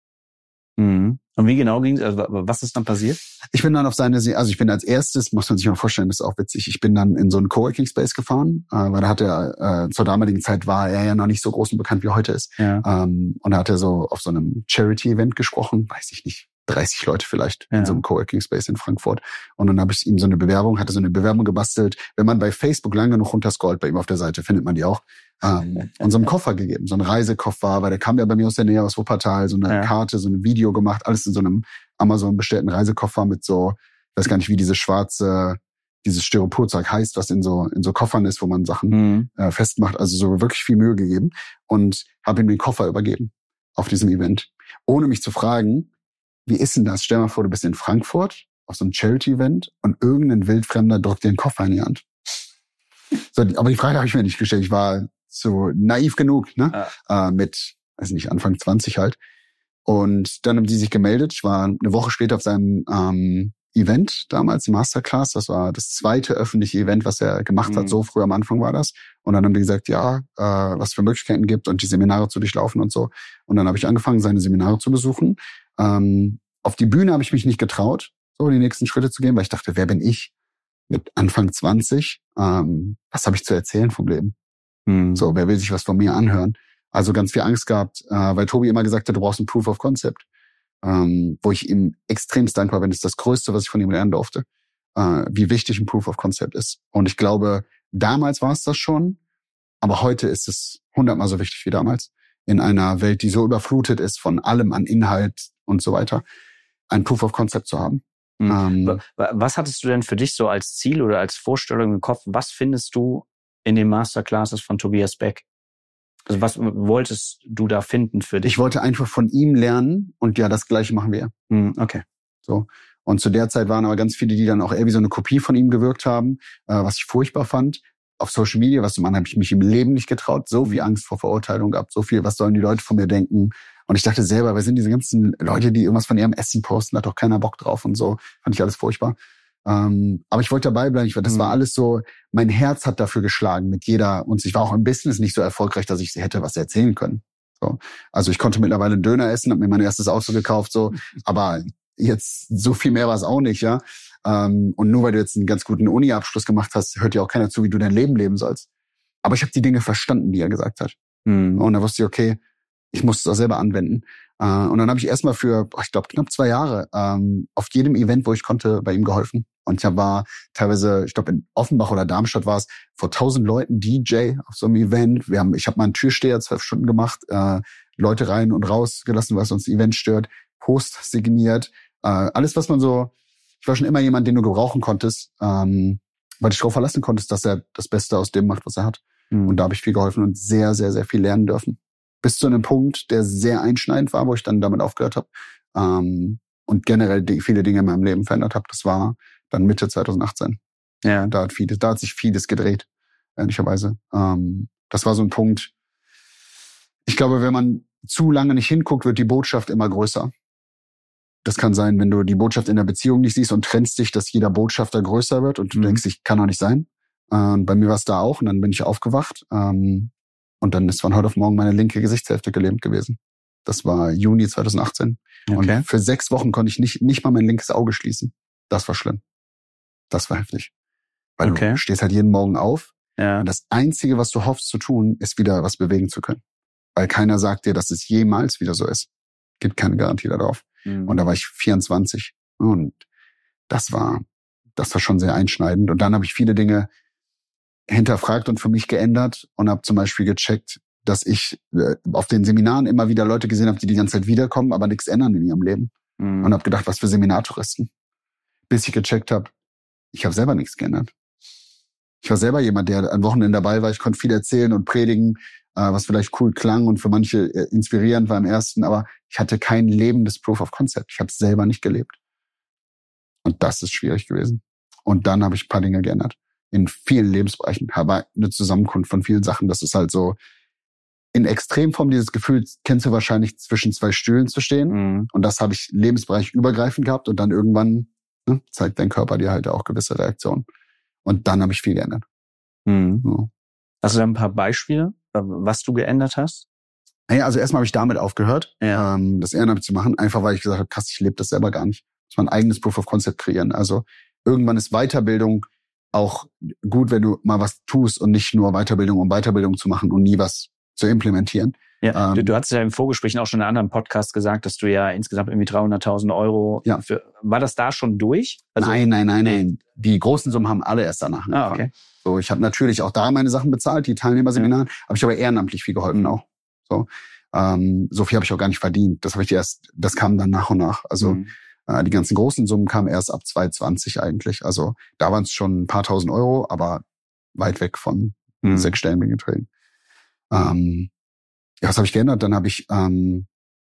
B: Mhm. Und wie genau ging es? Also was ist dann passiert?
A: Ich bin dann auf seine, also ich bin als erstes, muss man sich mal vorstellen, das ist auch witzig, ich bin dann in so einen Coworking Space gefahren, äh, weil da hat er, äh, zur damaligen Zeit war er ja noch nicht so groß und bekannt, wie er heute ist.
B: Ja.
A: Ähm, und da hat er so auf so einem Charity-Event gesprochen, weiß ich nicht, dreißig Leute vielleicht
B: ja.
A: in so einem Coworking Space in Frankfurt. Und dann habe ich ihm so eine Bewerbung, hatte so eine Bewerbung gebastelt. Wenn man bei Facebook lang genug runterscrollt, bei ihm auf der Seite, findet man die auch. Ähm, und so einen Koffer gegeben, so einen Reisekoffer, weil der kam ja bei mir aus der Nähe, aus Wuppertal, so eine
B: ja.
A: Karte, so ein Video gemacht, alles in so einem Amazon bestellten Reisekoffer mit so, ich weiß gar nicht, wie diese schwarze, dieses Styroporzeug heißt, was in so in so Koffern ist, wo man Sachen
B: mhm.
A: äh, festmacht. Also so wirklich viel Mühe gegeben und habe ihm den Koffer übergeben auf diesem Event, ohne mich zu fragen, wie ist denn das? Stell dir mal vor, du bist in Frankfurt auf so einem Charity-Event und irgendein Wildfremder drückt dir einen Koffer in die Hand. So, aber die Frage habe ich mir nicht gestellt. Ich war so naiv genug, ne? Ja. Äh, mit, weiß nicht, Anfang zwanzig halt. Und dann haben die sich gemeldet. Ich war eine Woche später auf seinem ähm, Event damals, die Masterclass. Das war das zweite öffentliche Event, was er gemacht mhm. hat. So früh am Anfang war das. Und dann haben die gesagt, ja, äh, was für Möglichkeiten gibt und die Seminare zu durchlaufen und so. Und dann habe ich angefangen, seine Seminare zu besuchen. Ähm, auf die Bühne habe ich mich nicht getraut, so die nächsten Schritte zu gehen, weil ich dachte, wer bin ich mit Anfang zwanzig? Ähm, was habe ich zu erzählen vom Leben?
B: Mhm.
A: So, wer will sich was von mir anhören? Also ganz viel Angst gehabt, äh, weil Tobi immer gesagt hat, du brauchst ein Proof of Concept. Ähm, wo ich ihm extremst dankbar bin. Das ist das Größte, was ich von ihm lernen durfte. Äh, wie wichtig ein Proof of Concept ist. Und ich glaube, damals war es das schon, aber heute ist es hundertmal so wichtig wie damals. In einer Welt, die so überflutet ist von allem an Inhalt und so weiter, ein Proof of Concept zu haben.
B: Mhm.
A: Ähm,
B: was hattest du denn für dich so als Ziel oder als Vorstellung im Kopf? Was findest du in den Masterclasses von Tobias Beck? Also was wolltest du da finden für dich?
A: Ich wollte einfach von ihm lernen und ja, das Gleiche machen wir.
B: Mhm, okay.
A: So. Und zu der Zeit waren aber ganz viele, die dann auch eher wie so eine Kopie von ihm gewirkt haben, äh, was ich furchtbar fand. Auf Social Media, was zum anderen habe ich mich im Leben nicht getraut. So viel Angst vor Verurteilung gehabt, so viel, was sollen die Leute von mir denken? Und ich dachte selber, wer sind diese ganzen Leute, die irgendwas von ihrem Essen posten, da hat doch keiner Bock drauf und so. Fand ich alles furchtbar. Ähm, aber ich wollte dabei bleiben. Ich, das mhm. war alles so, mein Herz hat dafür geschlagen mit jeder. Und ich war auch im Business nicht so erfolgreich, dass ich hätte was erzählen können. So. Also ich konnte mittlerweile einen Döner essen, habe mir mein erstes Auto gekauft, so. Aber jetzt so viel mehr war es auch nicht, ja. Ähm, und nur weil du jetzt einen ganz guten Uni-Abschluss gemacht hast, hört dir auch keiner zu, wie du dein Leben leben sollst. Aber ich habe die Dinge verstanden, die er gesagt hat. Mhm. Und da wusste ich, okay, ich muss es auch selber anwenden. Äh, und dann habe ich erstmal für, ich glaube, knapp zwei Jahre ähm, auf jedem Event, wo ich konnte, bei ihm geholfen. Und ich war teilweise, ich glaube in Offenbach oder Darmstadt war es, vor tausend Leuten D J auf so einem Event. Wir haben, ich habe mal einen Türsteher zwölf Stunden gemacht, äh, Leute rein und raus gelassen, was uns das Event stört, Post signiert, äh, alles, was man so. Ich war schon immer jemand, den du gebrauchen konntest, ähm, weil dich darauf verlassen konntest, dass er das Beste aus dem macht, was er hat. Mhm. Und da habe ich viel geholfen und sehr, sehr, sehr viel lernen dürfen. Bis zu einem Punkt, der sehr einschneidend war, wo ich dann damit aufgehört habe ähm, und generell die, viele Dinge in meinem Leben verändert habe. Das war dann Mitte zwanzig achtzehn. Ja, da hat vieles, da hat sich vieles gedreht, ehrlicherweise. Ähm, das war so ein Punkt. Ich glaube, wenn man zu lange nicht hinguckt, wird die Botschaft immer größer. Das kann sein, wenn du die Botschaft in der Beziehung nicht siehst und trennst dich, dass jeder Botschafter größer wird und du mhm. denkst, ich kann doch nicht sein. Und bei mir war es da auch und dann bin ich aufgewacht und dann ist von heute auf morgen meine linke Gesichtshälfte gelähmt gewesen. Das war Juni zwanzig achtzehn. Okay. Und für sechs Wochen konnte ich nicht nicht mal mein linkes Auge schließen. Das war schlimm. Das war heftig. Weil okay. du stehst halt jeden Morgen auf ja. und das Einzige, was du hoffst zu tun, ist wieder was bewegen zu können. Weil keiner sagt dir, dass es jemals wieder so ist. Gibt keine Garantie darauf. Mhm. Und da war ich vierundzwanzig. Und das war, das war schon sehr einschneidend. Und dann habe ich viele Dinge hinterfragt und für mich geändert und habe zum Beispiel gecheckt, dass ich äh, auf den Seminaren immer wieder Leute gesehen habe, die die ganze Zeit wiederkommen, aber nichts ändern in ihrem Leben. Mhm. Und habe gedacht, was für Seminartouristen. Bis ich gecheckt habe, ich habe selber nichts geändert. Ich war selber jemand, der am Wochenende dabei war. Ich konnte viel erzählen und predigen, äh, was vielleicht cool klang und für manche äh, inspirierend war im ersten. Aber ich hatte kein lebendes Proof of Concept. Ich habe es selber nicht gelebt. Und das ist schwierig gewesen. Und dann habe ich ein paar Dinge geändert. In vielen Lebensbereichen. Aber eine Zusammenkunft von vielen Sachen. Das ist halt so, in Extremform dieses Gefühl, kennst du wahrscheinlich, zwischen zwei Stühlen zu stehen. Mhm. Und das habe ich lebensbereich übergreifend gehabt. Und dann irgendwann ne, zeigt dein Körper dir halt auch gewisse Reaktionen. Und dann habe ich viel geändert.
B: Mhm. So. Hast du da ein paar Beispiele, was du geändert hast?
A: Ja, also erstmal habe ich damit aufgehört, ja. ähm, das ehrenamtlich zu machen. Einfach weil ich gesagt habe, krass, ich lebe das selber gar nicht. Ich muss mein eigenes Proof of Concept kreieren. Also irgendwann ist Weiterbildung auch gut, wenn du mal was tust und nicht nur Weiterbildung, um Weiterbildung zu machen und nie was zu implementieren.
B: Ja,
A: ähm,
B: du, du hattest ja im Vorgespräch auch schon in einem anderen Podcast gesagt, dass du ja insgesamt irgendwie dreihunderttausend Euro
A: ja.
B: für, war das da schon durch?
A: Also, nein, nein, nein, nein. Die großen Summen haben alle erst danach angefangen.
B: Ah, okay.
A: So, ich habe natürlich auch da meine Sachen bezahlt, die Teilnehmerseminare, ja. habe ich aber ehrenamtlich viel geholfen auch. So, ähm, so viel habe ich auch gar nicht verdient. Das habe ich erst, das kam dann nach und nach. Also mhm. äh, die ganzen großen Summen kamen erst ab zwanzig zwanzig eigentlich. Also da waren es schon ein paar tausend Euro, aber weit weg von mhm. sechsstelligen Beträgen. Ähm, ja, was habe ich geändert? Dann habe ich ähm,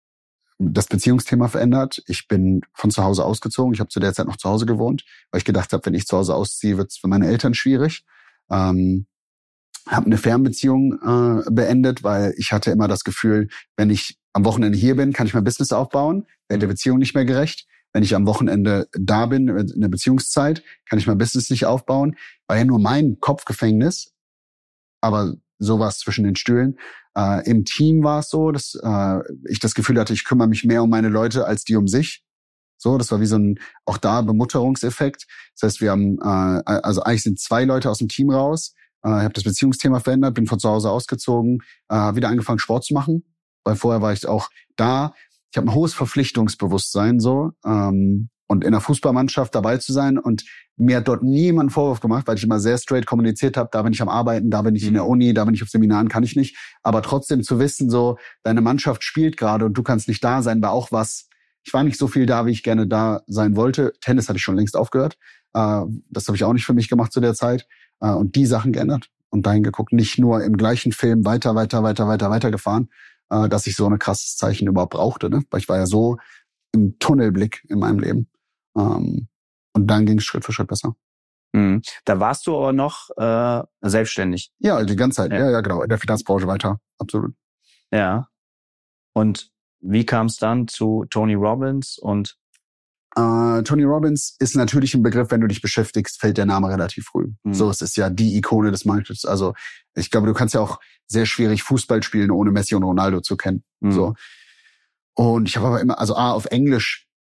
A: das Beziehungsthema verändert. Ich bin von zu Hause ausgezogen. Ich habe zu der Zeit noch zu Hause gewohnt, weil ich gedacht habe, wenn ich zu Hause ausziehe, wird es für meine Eltern schwierig. Ähm, habe eine Fernbeziehung äh, beendet, weil ich hatte immer das Gefühl, wenn ich am Wochenende hier bin, kann ich mein Business aufbauen, wäre der Beziehung nicht mehr gerecht. Wenn ich am Wochenende da bin, in der Beziehungszeit, kann ich mein Business nicht aufbauen. War ja nur mein Kopfgefängnis, aber sowas zwischen den Stühlen. Äh, Im Team war es so, dass äh, ich das Gefühl hatte, ich kümmere mich mehr um meine Leute als die um sich. So, das war wie so ein, auch da Bemutterungseffekt. Das heißt, wir haben, äh, also eigentlich sind zwei Leute aus dem Team raus. Äh, ich habe das Beziehungsthema verändert, bin von zu Hause ausgezogen, äh, wieder angefangen Sport zu machen, weil vorher war ich auch da. Ich habe ein hohes Verpflichtungsbewusstsein so ähm, und in der Fußballmannschaft dabei zu sein und mir hat dort niemand Vorwurf gemacht, weil ich immer sehr straight kommuniziert habe, da bin ich am Arbeiten, da bin ich in der Uni, da bin ich auf Seminaren, kann ich nicht. Aber trotzdem zu wissen, so deine Mannschaft spielt gerade und du kannst nicht da sein, war auch was. Ich war nicht so viel da, wie ich gerne da sein wollte. Tennis hatte ich schon längst aufgehört. Äh, das habe ich auch nicht für mich gemacht zu der Zeit. Äh, und die Sachen geändert und dahin geguckt. Nicht nur im gleichen Film weiter, weiter, weiter, weiter, weiter gefahren, äh, dass ich so ein krasses Zeichen überhaupt brauchte. Ne? Weil ich war ja so im Tunnelblick in meinem Leben. Ähm, Und dann ging es Schritt für Schritt besser.
B: Mhm. Da warst du aber noch äh, selbstständig.
A: Ja, die ganze Zeit. Ja. ja, ja, genau. In der Finanzbranche weiter. Absolut.
B: Ja. Und wie kam es dann zu Tony Robbins? Und
A: äh, Tony Robbins ist natürlich ein Begriff, wenn du dich beschäftigst, fällt der Name relativ früh. Mhm. So, es ist ja die Ikone des Marktes. Also ich glaube, du kannst ja auch sehr schwierig Fußball spielen, ohne Messi und Ronaldo zu kennen. Mhm. So. Und ich habe aber immer, also A, auf Englisch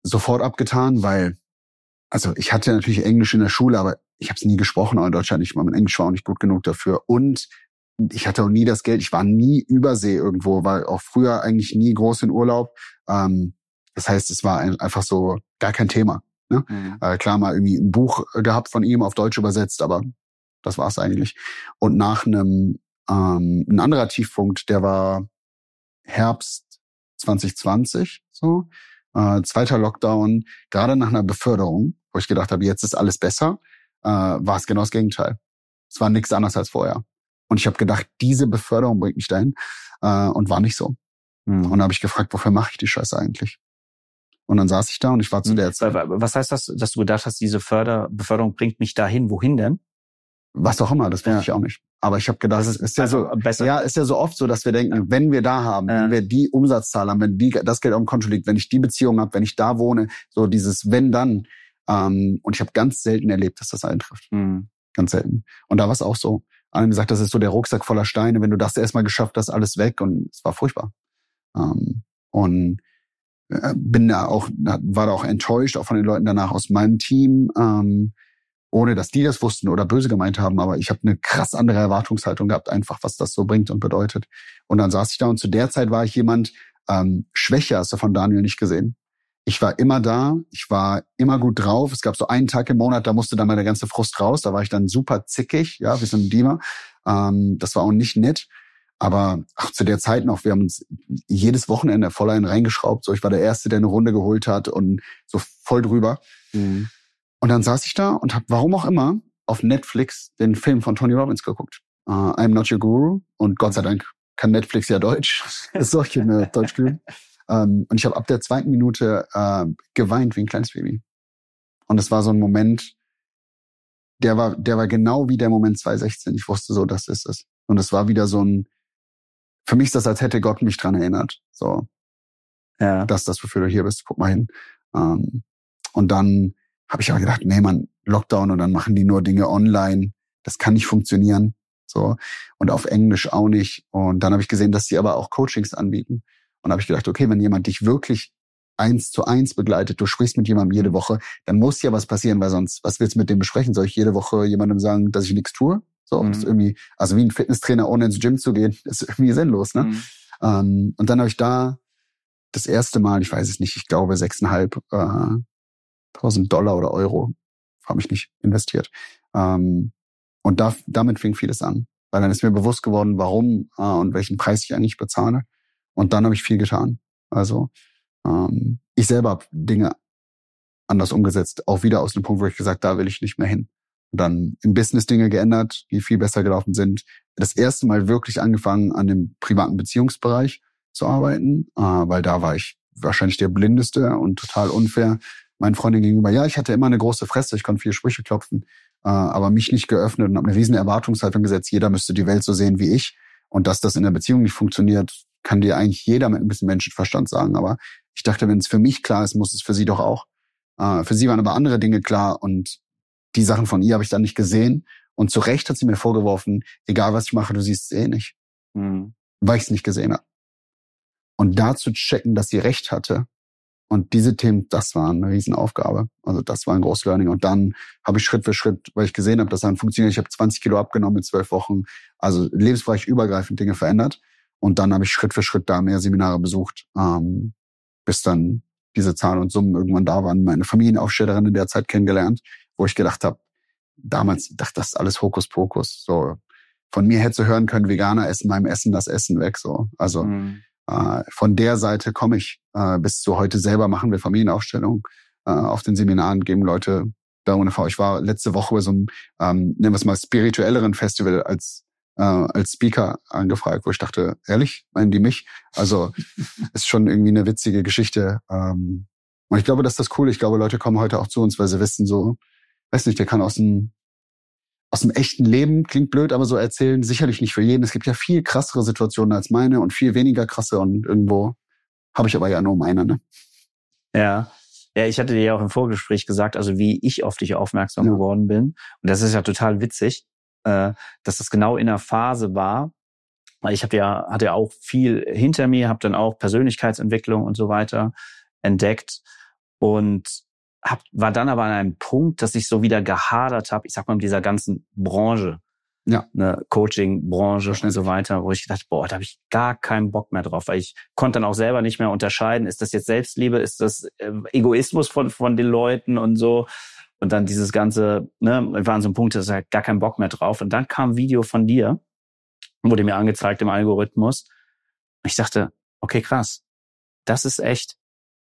A: sofort abgetan, weil, also ich hatte natürlich Englisch in der Schule, aber ich habe es nie gesprochen, auch in Deutschland nicht. Mein Englisch war auch nicht gut genug dafür. Und ich hatte auch nie das Geld. Ich war nie übersee irgendwo, war auch früher eigentlich nie groß in Urlaub. Ähm, das heißt, es war ein, einfach so gar kein Thema. Ne? Mhm. Äh, klar, mal irgendwie ein Buch gehabt von ihm auf Deutsch übersetzt, aber das war's eigentlich. Und nach einem ähm, ein anderer Tiefpunkt, der war Herbst zwanzig zwanzig, so äh, zweiter Lockdown, gerade nach einer Beförderung, wo ich gedacht habe, jetzt ist alles besser, äh, war es genau das Gegenteil. Es war nichts anderes als vorher. Und ich habe gedacht, diese Beförderung bringt mich dahin, äh, und war nicht so. Mhm. Und dann habe ich gefragt, wofür mache ich die Scheiße eigentlich? Und dann saß ich da und ich war zu der Zeit.
B: Was heißt das, dass du gedacht hast, diese Förder- Beförderung bringt mich dahin? Wohin denn?
A: Was auch immer, das wusste ja. ich auch nicht. Aber ich habe gedacht, es ist ja also so besser. Ja, ist ja so oft so, dass wir denken, wenn wir da haben, ja. wenn wir die Umsatzzahl haben, wenn die das Geld auf dem Konto liegt, wenn ich die Beziehung habe, wenn ich da wohne, so dieses wenn dann. Ähm, und ich habe ganz selten erlebt, dass das eintrifft. Mhm. Ganz selten. Und da war es auch so. Alle gesagt, das ist so der Rucksack voller Steine. Wenn du das erstmal geschafft hast, alles weg. Und es war furchtbar. Ähm, und bin da auch, war da auch enttäuscht, auch von den Leuten danach aus meinem Team, ähm, ohne dass die das wussten oder böse gemeint haben, aber ich habe eine krass andere Erwartungshaltung gehabt, einfach was das so bringt und bedeutet. Und dann saß ich da und zu der Zeit war ich jemand, ähm, schwächer hast du von Daniel nicht gesehen. Ich war immer da, ich war immer gut drauf. Es gab so einen Tag im Monat, da musste dann mal der ganze Frust raus, da war ich dann super zickig, ja, wie so ein Diva. Ähm, das war auch nicht nett. Aber ach, zu der Zeit noch, wir haben uns jedes Wochenende voll einen reingeschraubt. So, ich war der Erste, der eine Runde geholt hat und so voll drüber. Mhm. Und dann saß ich da und habe, warum auch immer, auf Netflix den Film von Tony Robbins geguckt. Uh, I'm Not Your Guru. Und Gott sei Dank kann Netflix ja Deutsch. Das soll ich in Deutsch kriegen. Um, und ich habe ab der zweiten Minute uh, geweint wie ein kleines Baby. Und es war so ein Moment, der war, der war genau wie der Moment zwanzig sechzehn. Ich wusste so, das ist es. Und es war wieder so ein, für mich ist das, als hätte Gott mich dran erinnert. So, ja. Das ist das, wofür du hier bist. Guck mal hin. Um, und dann habe ich aber gedacht, nee, man, Lockdown und dann machen die nur Dinge online. Das kann nicht funktionieren. So. Und auf Englisch auch nicht. Und dann habe ich gesehen, dass sie aber auch Coachings anbieten. Und habe ich gedacht, okay, wenn jemand dich wirklich eins zu eins begleitet, du sprichst mit jemandem jede Woche, dann muss ja was passieren, weil sonst, was willst du mit dem besprechen? Soll ich jede Woche jemandem sagen, dass ich nichts tue? So, mhm. ist irgendwie, also wie ein Fitnesstrainer, ohne ins Gym zu gehen, ist irgendwie sinnlos, ne? Mhm. Ähm, und dann habe ich da das erste Mal, ich weiß es nicht, ich glaube sechseinhalb äh, tausend Dollar oder Euro, habe ich nicht investiert. Ähm, und da, damit fing vieles an. Weil dann ist mir bewusst geworden, warum äh, und welchen Preis ich eigentlich bezahle. Und dann habe ich viel getan. Also ähm, ich selber habe Dinge anders umgesetzt. Auch wieder aus dem Punkt, wo ich gesagt, da will ich nicht mehr hin. Und dann im Business Dinge geändert, die viel besser gelaufen sind. Das erste Mal wirklich angefangen, an dem privaten Beziehungsbereich zu arbeiten. Äh, weil da war ich wahrscheinlich der Blindeste und total unfair meinen Freundinnen gegenüber. Ja, ich hatte immer eine große Fresse, ich konnte viele Sprüche klopfen, äh, aber mich nicht geöffnet und habe eine riesen Erwartungshaltung gesetzt. Jeder müsste die Welt so sehen wie ich. Und dass das in der Beziehung nicht funktioniert, kann dir eigentlich jeder mit ein bisschen Menschenverstand sagen. Aber ich dachte, wenn es für mich klar ist, muss es für sie doch auch. Äh, für sie waren aber andere Dinge klar und die Sachen von ihr habe ich dann nicht gesehen. Und zu Recht hat sie mir vorgeworfen, egal was ich mache, du siehst es eh nicht. Mhm. Weil ich es nicht gesehen habe. Und da zu checken, dass sie recht hatte, und diese Themen, das war eine Riesenaufgabe. Also das war ein großes Learning. Und dann habe ich Schritt für Schritt, weil ich gesehen habe, dass dann funktioniert. Ich habe zwanzig Kilo abgenommen in zwölf Wochen. Also lebensbereich übergreifend Dinge verändert. Und dann habe ich Schritt für Schritt da mehr Seminare besucht, ähm, bis dann diese Zahlen und Summen irgendwann da waren. Meine Familienaufstellerin in der Zeit kennengelernt, wo ich gedacht habe, damals dachte das ist alles Hokuspokus. So von mir hätte hören können, Veganer essen beim Essen das Essen weg. So also. Mhm. Uh, von der Seite komme ich uh, bis zu heute selber machen wir Familienaufstellungen uh, auf den Seminaren, geben Leute da ohne Frau. Ich war letzte Woche bei so einem, ähm, nennen wir es mal, spirituelleren Festival als uh, als Speaker angefragt, wo ich dachte, ehrlich, meinen die mich? Also ist schon irgendwie eine witzige Geschichte. Um, und ich glaube, das ist das Coole. Ich glaube, Leute kommen heute auch zu uns, weil sie wissen so, weiß nicht, der kann aus dem aus dem echten Leben, klingt blöd, aber so erzählen, sicherlich nicht für jeden. Es gibt ja viel krassere Situationen als meine und viel weniger krasse und irgendwo habe ich aber ja nur meine, ne?
B: Ja. Ja, ich hatte dir ja auch im Vorgespräch gesagt, also wie ich auf dich aufmerksam ja. geworden bin. Und das ist ja total witzig, äh, dass das genau in einer Phase war, weil ich habe ja, hatte ja auch viel hinter mir, habe dann auch Persönlichkeitsentwicklung und so weiter entdeckt. Und hab, war dann aber an einem Punkt, dass ich so wieder gehadert habe, ich sag mal, mit dieser ganzen Branche,
A: ja,
B: eine Coaching-Branche und so weiter, wo ich gedacht, boah, da habe ich gar keinen Bock mehr drauf, weil ich konnte dann auch selber nicht mehr unterscheiden, ist das jetzt Selbstliebe, ist das äh, Egoismus von von den Leuten und so. Und dann dieses ganze, ne, wir waren so ein Punkt, da ist halt gar keinen Bock mehr drauf. Und dann kam ein Video von dir, wurde mir angezeigt im Algorithmus. Und ich dachte, okay, krass, das ist echt.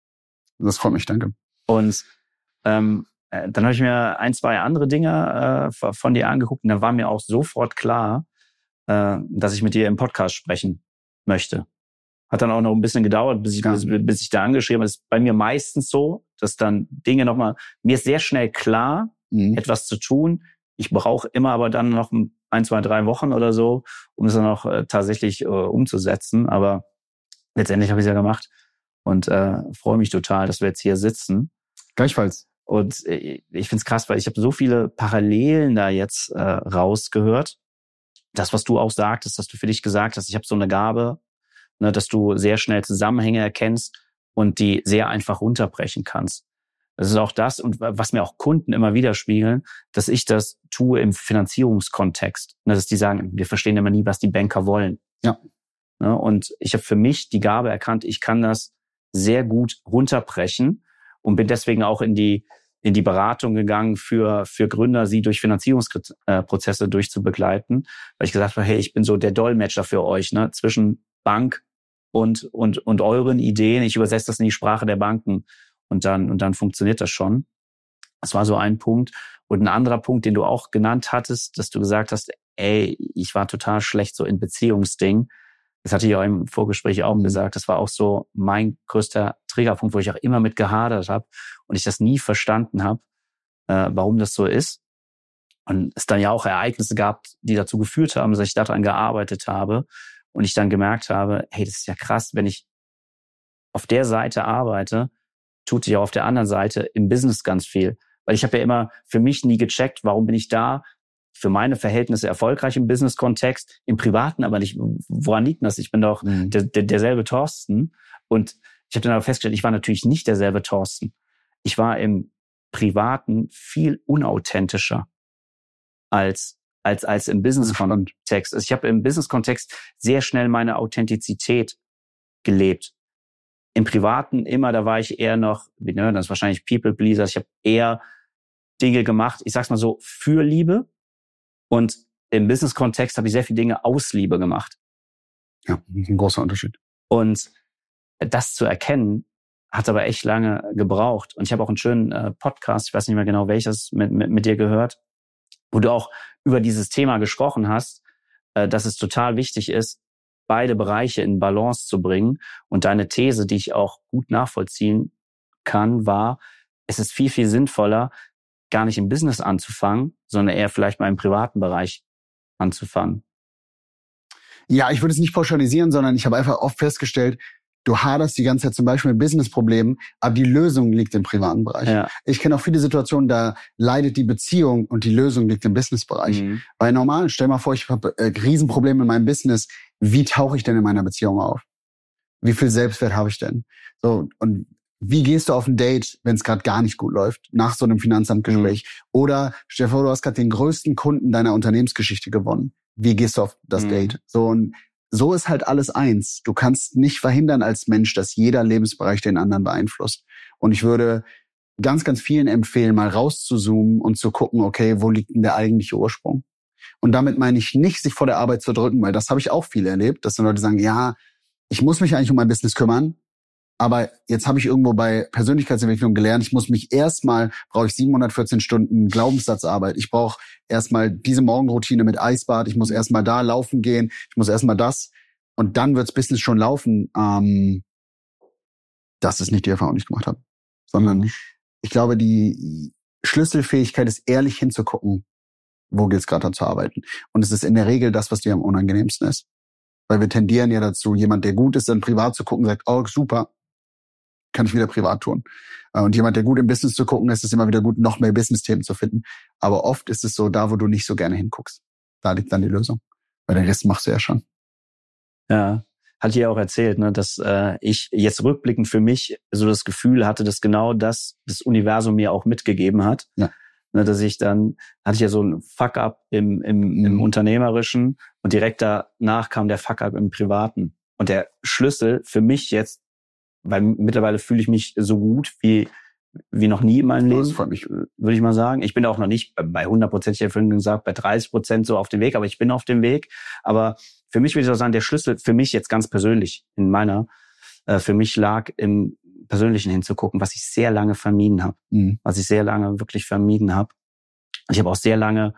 A: Das freut mich, danke.
B: Und ähm, dann habe ich mir ein, zwei andere Dinge äh, von dir angeguckt und dann war mir auch sofort klar, äh, dass ich mit dir im Podcast sprechen möchte. Hat dann auch noch ein bisschen gedauert, bis ich, ja. bis, bis ich da angeschrieben habe. Das ist bei mir meistens so, dass dann Dinge nochmal, mir ist sehr schnell klar, mhm. etwas zu tun. Ich brauche immer aber dann noch ein, zwei, drei Wochen oder so, um es dann auch äh, tatsächlich äh, umzusetzen. Aber letztendlich habe ich es ja gemacht und äh, freue mich total, dass wir jetzt hier sitzen.
A: Gleichfalls.
B: Und ich finde es krass, weil ich habe so viele Parallelen da jetzt äh, rausgehört. Das, was du auch sagtest, dass du für dich gesagt hast, ich habe so eine Gabe, ne, dass du sehr schnell Zusammenhänge erkennst und die sehr einfach runterbrechen kannst. Das ist auch das, und was mir auch Kunden immer wieder spiegeln, dass ich das tue im Finanzierungskontext. Ne, dass die sagen, wir verstehen immer nie, was die Banker wollen.
A: Ja.
B: Ne, und ich habe für mich die Gabe erkannt, ich kann das sehr gut runterbrechen und bin deswegen auch in die in die Beratung gegangen für für Gründer, sie durch Finanzierungsprozesse durchzubegleiten, weil ich gesagt habe, hey, ich bin so der Dolmetscher für euch, ne, zwischen Bank und und und euren Ideen. Ich übersetze das in die Sprache der Banken und dann und dann funktioniert das schon. Das war so ein Punkt. Und ein anderer Punkt, den du auch genannt hattest, dass du gesagt hast, ey, ich war total schlecht so in Beziehungsding. Das hatte ich auch im Vorgespräch auch gesagt. Das war auch so mein größter Triggerpunkt, wo ich auch immer mit gehadert habe und ich das nie verstanden habe, äh, warum das so ist. Und es dann ja auch Ereignisse gab, die dazu geführt haben, dass ich daran gearbeitet habe und ich dann gemerkt habe, hey, das ist ja krass, wenn ich auf der Seite arbeite, tut sich auch auf der anderen Seite im Business ganz viel. Weil ich habe ja immer für mich nie gecheckt, warum bin ich da für meine Verhältnisse erfolgreich im Business-Kontext, im Privaten aber nicht. Woran liegt das? Ich bin doch mhm. der, der, derselbe Thorsten. Und ich habe dann aber festgestellt, ich war natürlich nicht derselbe Thorsten. Ich war im Privaten viel unauthentischer als als als im Business-Kontext. Also ich habe im Business-Kontext sehr schnell meine Authentizität gelebt. Im Privaten immer, da war ich eher noch, wie ne, das ist wahrscheinlich People-Pleaser. Ich habe eher Dinge gemacht, ich sag's mal so, für Liebe. Und im Business-Kontext habe ich sehr viele Dinge aus Liebe gemacht.
A: Ja, das ist ein großer Unterschied.
B: Und das zu erkennen, hat aber echt lange gebraucht. Und ich habe auch einen schönen äh, Podcast, ich weiß nicht mehr genau welches, mit, mit, mit dir gehört, wo du auch über dieses Thema gesprochen hast, äh, dass es total wichtig ist, beide Bereiche in Balance zu bringen. Und deine These, die ich auch gut nachvollziehen kann, war, es ist viel, viel sinnvoller, gar nicht im Business anzufangen, sondern eher vielleicht mal im privaten Bereich anzufangen.
A: Ja, ich würde es nicht pauschalisieren, sondern ich habe einfach oft festgestellt, du haderst die ganze Zeit zum Beispiel mit Business-Problemen, aber die Lösung liegt im privaten Bereich. Ja. Ich kenne auch viele Situationen, da leidet die Beziehung und die Lösung liegt im Business-Bereich. Mhm. Bei normalen, stell mal vor, ich habe äh, Riesenprobleme in meinem Business. Wie tauche ich denn in meiner Beziehung auf? Wie viel Selbstwert habe ich denn? So, und wie gehst du auf ein Date, wenn es gerade gar nicht gut läuft, nach so einem Finanzamtgespräch? Mhm. Oder stell dir vor, du hast gerade den größten Kunden deiner Unternehmensgeschichte gewonnen. Wie gehst du auf das mhm. Date? So, und so ist halt alles eins. Du kannst nicht verhindern als Mensch, dass jeder Lebensbereich den anderen beeinflusst. Und ich würde ganz, ganz vielen empfehlen, mal rauszuzoomen und zu gucken, okay, wo liegt denn der eigentliche Ursprung? Und damit meine ich nicht, sich vor der Arbeit zu drücken, weil das habe ich auch viel erlebt, dass dann Leute sagen, ja, ich muss mich eigentlich um mein Business kümmern, aber jetzt habe ich irgendwo bei Persönlichkeitsentwicklung gelernt, ich muss mich erstmal, brauche ich siebenhundertvierzehn Stunden Glaubenssatzarbeit. Ich brauche erstmal diese Morgenroutine mit Eisbad. Ich muss erstmal da laufen gehen. Ich muss erstmal das. Und dann wirds Business schon laufen. Ähm, das ist nicht die Erfahrung, die ich gemacht habe. Sondern ich glaube, die Schlüsselfähigkeit ist, ehrlich hinzugucken, wo geht's gerade an zu arbeiten. Und es ist in der Regel das, was dir am unangenehmsten ist. Weil wir tendieren ja dazu, jemand, der gut ist, dann privat zu gucken, sagt, oh, super, kann ich wieder privat tun. Und jemand, der gut im Business zu gucken, ist es immer wieder gut, noch mehr Business-Themen zu finden. Aber oft ist es so, da wo du nicht so gerne hinguckst, da liegt dann die Lösung. Weil den Rest machst du ja schon.
B: Ja, hatte ich ja auch erzählt, ne, dass äh, ich jetzt rückblickend für mich so das Gefühl hatte, dass genau das das Universum mir auch mitgegeben hat.
A: Ja.
B: Ne, dass ich dann, hatte ich ja so ein Fuck-up im, im, im
A: Mhm.
B: Unternehmerischen und direkt danach kam der Fuck-up im Privaten. Und der Schlüssel für mich jetzt, weil mittlerweile fühle ich mich so gut wie wie noch nie in meinem Leben,
A: Das freut mich.
B: würde ich mal sagen. Ich bin auch noch nicht bei hundert Prozent, ich habe vorhin gesagt, bei dreißig Prozent so auf dem Weg, aber ich bin auf dem Weg. Aber für mich würde ich auch sagen, der Schlüssel für mich jetzt ganz persönlich in meiner, äh, für mich lag im Persönlichen hinzugucken, was ich sehr lange vermieden habe.
A: Mhm.
B: Was ich sehr lange wirklich vermieden habe. Ich habe auch sehr lange,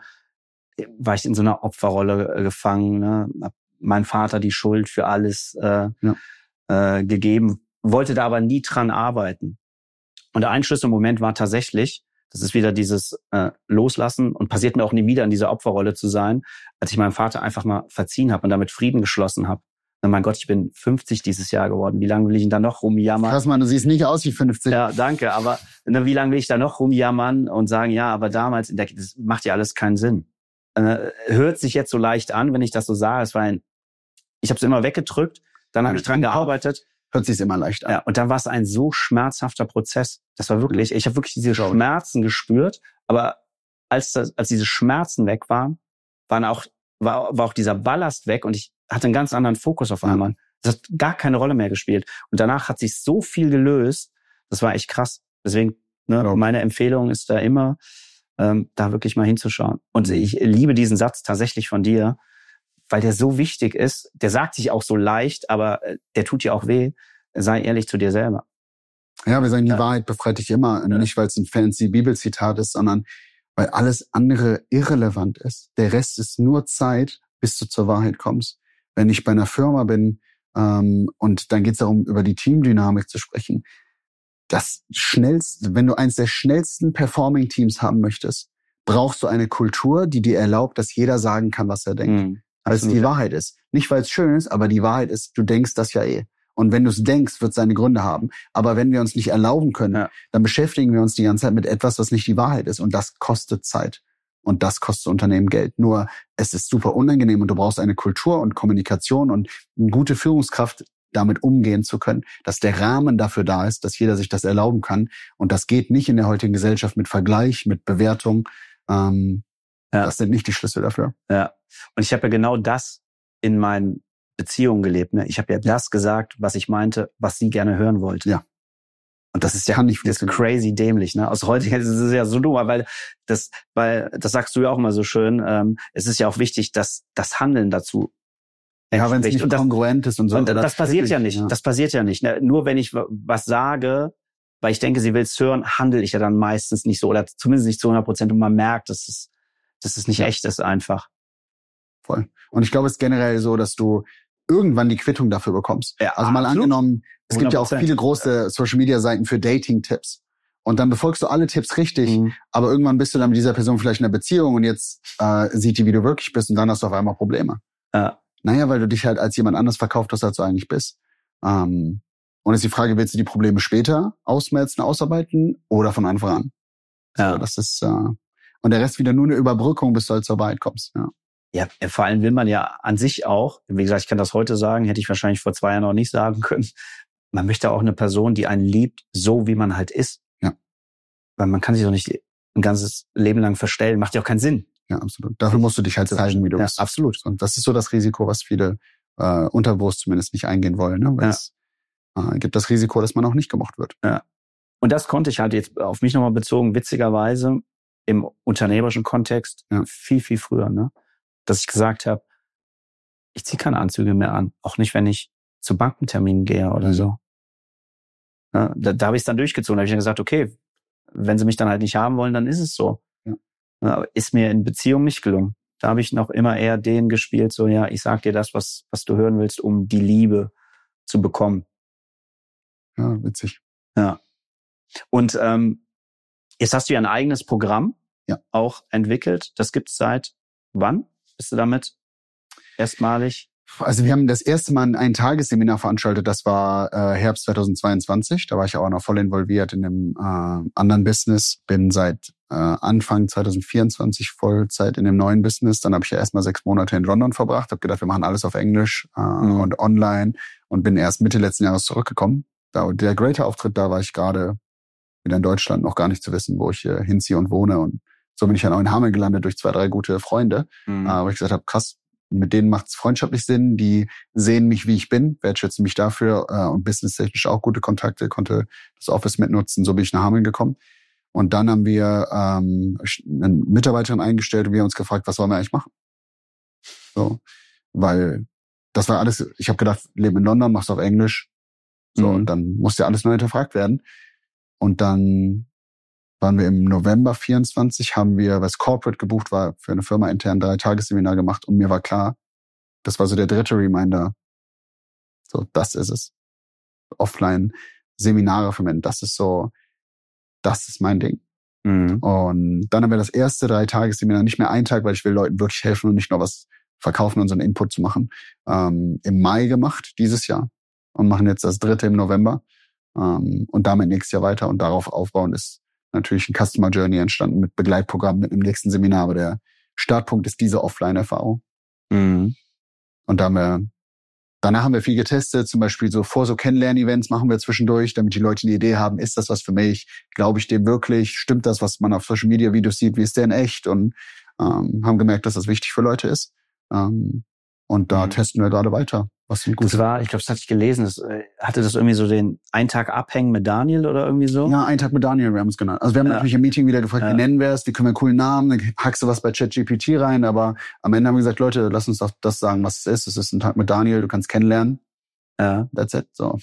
B: war ich in so einer Opferrolle gefangen, ne? Hab mein Vater die Schuld für alles äh,
A: ja.
B: äh, gegeben, wollte da aber nie dran arbeiten. Und der ein Schlüsselmoment war tatsächlich, das ist wieder dieses äh, Loslassen und passiert mir auch nie wieder in dieser Opferrolle zu sein, als ich meinem Vater einfach mal verziehen habe und damit Frieden geschlossen habe. Und mein Gott, ich bin fünfzig dieses Jahr geworden. Wie lange will ich denn da noch rumjammern?
A: Krass, Mann, du siehst nicht aus wie fünfzig.
B: Ja, danke. Aber ne, wie lange will ich da noch rumjammern und sagen, ja, aber damals, in der, das macht ja alles keinen Sinn. Äh, hört sich jetzt so leicht an, wenn ich das so sage. Es war ein, ich habe es immer weggedrückt, dann habe ich dran gearbeitet.
A: Hört sich immer leicht an.
B: Ja, und dann war es ein so schmerzhafter Prozess. Das war wirklich, ich habe wirklich diese Schmerzen gespürt, aber als das, als diese Schmerzen weg waren, waren auch, war, war auch dieser Ballast weg und ich hatte einen ganz anderen Fokus auf einmal. Das hat gar keine Rolle mehr gespielt. Und danach hat sich so viel gelöst, das war echt krass. Deswegen, ne,
A: ja.
B: meine Empfehlung ist da immer, ähm, da wirklich mal hinzuschauen. Und ich liebe diesen Satz tatsächlich von dir, weil der so wichtig ist. Der sagt sich auch so leicht, aber der tut dir auch weh. Sei ehrlich zu dir selber.
A: Ja, wir sagen, die
B: ja.
A: Wahrheit befreit dich immer. Ja. Nicht, weil es ein fancy Bibelzitat ist, sondern weil alles andere irrelevant ist. Der Rest ist nur Zeit, bis du zur Wahrheit kommst. Wenn ich bei einer Firma bin, ähm, und dann geht es darum, über die Teamdynamik zu sprechen, das schnellste, wenn du eins der schnellsten Performing-Teams haben möchtest, brauchst du eine Kultur, die dir erlaubt, dass jeder sagen kann, was er denkt. Mhm. Als die Wahrheit ist. Nicht, weil es schön ist, aber die Wahrheit ist, du denkst das ja eh. Und wenn du es denkst, wird es seine Gründe haben. Aber wenn wir uns nicht erlauben können, ja. dann beschäftigen wir uns die ganze Zeit mit etwas, was nicht die Wahrheit ist. Und das kostet Zeit. Und das kostet Unternehmen Geld. Nur, es ist super unangenehm und du brauchst eine Kultur und Kommunikation und eine gute Führungskraft, damit umgehen zu können, dass der Rahmen dafür da ist, dass jeder sich das erlauben kann. Und das geht nicht in der heutigen Gesellschaft mit Vergleich, mit Bewertung. Ähm, ja. Das sind nicht die Schlüssel dafür.
B: Ja. Und ich habe ja genau das in meinen Beziehungen gelebt. Ne? Ich habe ja das gesagt, was ich meinte, was sie gerne hören wollte.
A: Ja.
B: Und das ist ja nicht das ist crazy dämlich. Ne? Aus heutiger Sicht ist es ja so dumm, weil das, weil das sagst du ja auch immer so schön. Ähm, es ist ja auch wichtig, dass das Handeln dazu.
A: Ja, wenn es nicht das, kongruent ist und so.
B: Und das, das passiert ja nicht. Ja. Das passiert ja nicht. Ne? Nur wenn ich was sage, weil ich denke, sie will es hören, handle ich ja dann meistens nicht so oder zumindest nicht zu hundert Prozent. Und man merkt, dass es, dass es nicht ja. echt ist einfach.
A: Voll. Und ich glaube, es ist generell so, dass du irgendwann die Quittung dafür bekommst.
B: Ja,
A: also mal
B: absolut.
A: angenommen, es gibt
B: hundert Prozent.
A: Ja auch viele große Social-Media-Seiten für Dating-Tipps. Und dann befolgst du alle Tipps richtig, mhm. aber irgendwann bist du dann mit dieser Person vielleicht in einer Beziehung und jetzt äh, sieht die, wie du wirklich bist und dann hast du auf einmal Probleme.
B: Ja.
A: Naja, weil du dich halt als jemand anders verkauft hast, als du eigentlich bist. Ähm, und ist die Frage, willst du die Probleme später ausmerzen, ausarbeiten oder von Anfang an?
B: Ja.
A: So, das ist äh, und der Rest wieder nur eine Überbrückung, bis du halt zur Wahrheit kommst. Ja.
B: Ja, vor allem will man ja an sich auch, wie gesagt, ich kann das heute sagen, hätte ich wahrscheinlich vor zwei Jahren noch nicht sagen können. Man möchte auch eine Person, die einen liebt, so wie man halt ist.
A: Ja.
B: Weil man kann sich doch nicht ein ganzes Leben lang verstellen, macht ja auch keinen Sinn.
A: Ja, absolut. Dafür musst du dich halt zeigen, wie du
B: ja,
A: bist.
B: Absolut.
A: Und das ist so das Risiko, was viele äh, unterbewusst zumindest nicht eingehen wollen, ne? Weil
B: ja.
A: es äh, gibt das Risiko, dass man auch nicht gemocht wird.
B: Ja. Und das konnte ich halt jetzt auf mich nochmal bezogen, witzigerweise im unternehmerischen Kontext
A: ja.
B: viel, viel früher, ne? Dass ich gesagt habe, ich ziehe keine Anzüge mehr an. Auch nicht, wenn ich zu Bankenterminen gehe oder mhm. so. Ja, da da habe ich es dann durchgezogen. Da habe ich dann gesagt, okay, wenn sie mich dann halt nicht haben wollen, dann ist es so.
A: Ja.
B: Ja, ist mir in Beziehung nicht gelungen. Da habe ich noch immer eher den gespielt, so ja, ich sag dir das, was was du hören willst, um die Liebe zu bekommen.
A: Ja, witzig.
B: Ja. Und ähm, jetzt hast du ja ein eigenes Programm
A: ja.
B: auch entwickelt. Das gibt's seit wann? Bist du damit erstmalig?
A: Also wir haben das erste Mal ein Tagesseminar veranstaltet, das war äh, Herbst zweitausendzweiundzwanzig. Da war ich auch noch voll involviert in dem äh, anderen Business. Bin seit äh, Anfang zweitausendvierundzwanzig Vollzeit in dem neuen Business. Dann habe ich ja erstmal sechs Monate in London verbracht. Habe gedacht, wir machen alles auf Englisch äh, mhm. und online. Und bin erst Mitte letzten Jahres zurückgekommen. Da, der Greater-Auftritt, da war ich gerade wieder in Deutschland, noch gar nicht zu wissen, wo ich äh, hinziehe und wohne. Und so bin ich dann auch in Hameln gelandet durch zwei, drei gute Freunde. Mhm. Äh, wo ich gesagt habe, krass, mit denen macht es freundschaftlich Sinn, die sehen mich, wie ich bin, wertschätzen mich dafür äh, und businesstechnisch auch gute Kontakte, konnte das Office mitnutzen, so bin ich nach Hameln gekommen. Und dann haben wir ähm, eine Mitarbeiterin eingestellt und wir haben uns gefragt, was sollen wir eigentlich machen? So, weil das war alles, ich habe gedacht, lebe in London, machst auf Englisch, so mhm. und dann musste ja alles neu hinterfragt werden. Und dann waren wir im November vierundzwanzig, haben wir, was Corporate gebucht war, für eine Firma intern drei Tagesseminar gemacht und mir war klar, das war so der dritte Reminder, so, das ist es. Offline-Seminare für Menschen, das ist so, das ist mein Ding. Mhm. Und dann haben wir das erste drei Tagesseminar, nicht mehr einen Tag, weil ich will Leuten wirklich helfen und nicht nur was verkaufen und so einen Input zu machen, ähm, im Mai gemacht, dieses Jahr. Und machen jetzt das dritte im November ähm, und damit nächstes Jahr weiter und darauf aufbauen ist natürlich ein Customer Journey entstanden mit Begleitprogramm, mit dem nächsten Seminar. Aber der Startpunkt ist diese Offline-Erfahrung. Mhm. Und da haben wir, danach haben wir viel getestet. Zum Beispiel so vor so Kennenlern-Events machen wir zwischendurch, damit die Leute eine Idee haben, ist das was für mich? Glaube ich dem wirklich? Stimmt das, was man auf Social Media Videos sieht? Wie ist der in echt? Und ähm, haben gemerkt, dass das wichtig für Leute ist. Ähm, und da mhm. testen wir gerade weiter. Was gut
B: das war, ich glaube, das hatte ich gelesen. Das, äh, hatte das irgendwie so den einen Tag abhängen mit Daniel oder irgendwie so?
A: Ja, einen Tag mit Daniel, wir haben es genannt. Also wir haben ja. natürlich im Meeting wieder gefragt, ja. wie nennen wir es? Wie können wir einen coolen Namen? Dann hackst du was bei ChatGPT rein. Aber am Ende haben wir gesagt, Leute, lass uns doch das sagen, was es ist. Es ist ein Tag mit Daniel, du kannst kennenlernen. Ja. That's it. So.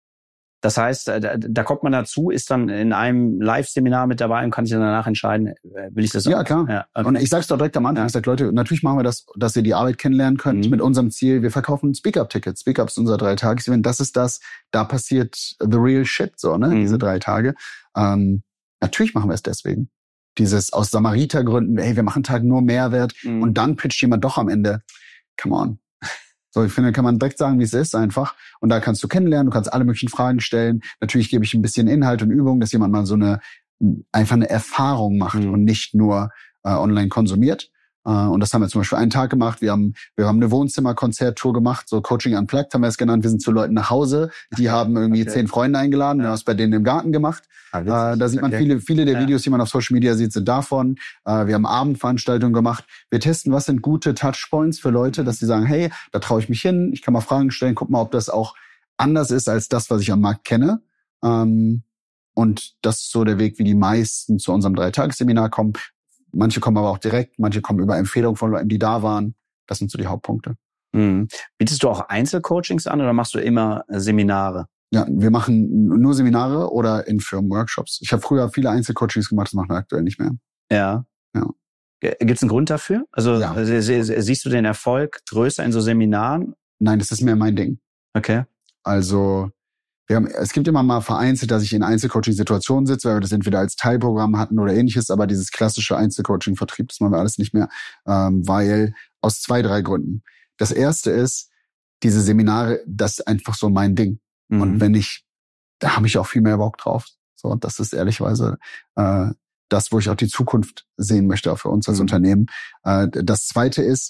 B: Das heißt, da, da kommt man dazu, ist dann in einem Live-Seminar mit dabei und kann sich dann danach entscheiden, will ich das auch?
A: Ja, klar. Ja, okay. Und ich sag's doch direkt am Anfang. Ja. Ich sag, Leute, natürlich machen wir das, dass ihr die Arbeit kennenlernen könnt mhm. mit unserem Ziel. Wir verkaufen Speak-Up-Tickets. Speak-Up ist unser Drei-Tages-Event. Das ist das, da passiert the real shit, so, ne, mhm. diese drei Tage. Ähm, natürlich machen wir es deswegen. Dieses aus Samaritergründen, hey, wir machen einen Tag nur Mehrwert mhm. und dann pitcht jemand doch am Ende. Come on. So, ich finde, kann man direkt sagen, wie es ist einfach. Und da kannst du kennenlernen, du kannst alle möglichen Fragen stellen. Natürlich gebe ich ein bisschen Inhalt und Übung, dass jemand mal so eine, einfach eine Erfahrung macht mhm. und nicht nur äh, online konsumiert. Äh, und das haben wir zum Beispiel einen Tag gemacht. Wir haben, wir haben eine Wohnzimmer-Konzerttour gemacht, so Coaching Unplugged haben wir es genannt. Wir sind zu Leuten nach Hause, die haben irgendwie okay. zehn Freunde eingeladen, ja. wir haben es bei denen im Garten gemacht. Ah, äh, da sieht man okay. viele, viele der ja. Videos, die man auf Social Media sieht, sind davon. Äh, wir haben Abendveranstaltungen gemacht. Wir testen, was sind gute Touchpoints für Leute, dass sie sagen, hey, da traue ich mich hin, ich kann mal Fragen stellen, guck mal, ob das auch anders ist als das, was ich am Markt kenne. Ähm, und das ist so der Weg, wie die meisten zu unserem Dreitagesseminar kommen. Manche kommen aber auch direkt, manche kommen über Empfehlungen von Leuten, die da waren. Das sind so die Hauptpunkte.
B: Mhm. Bietest du auch Einzelcoachings an oder machst du immer Seminare?
A: Ja, wir machen nur Seminare oder in Firmen-Workshops. Ich habe früher viele Einzelcoachings gemacht, das machen wir aktuell nicht mehr.
B: Ja.
A: ja.
B: Gibt es einen Grund dafür? Also
A: ja.
B: siehst du den Erfolg größer in so Seminaren?
A: Nein, das ist mehr mein Ding.
B: Okay.
A: Also wir haben, es gibt immer mal vereinzelt, dass ich in Einzelcoaching-Situationen sitze, weil wir das entweder als Teilprogramm hatten oder ähnliches, aber dieses klassische Einzelcoaching-Vertrieb, das machen wir alles nicht mehr, ähm, weil aus zwei, drei Gründen. Das erste ist, diese Seminare, das ist einfach so mein Ding. Mhm. Und wenn ich, da habe ich auch viel mehr Bock drauf. So, und das ist ehrlicherweise äh, das, wo ich auch die Zukunft sehen möchte, auch für uns als mhm. Unternehmen. Äh, das Zweite ist,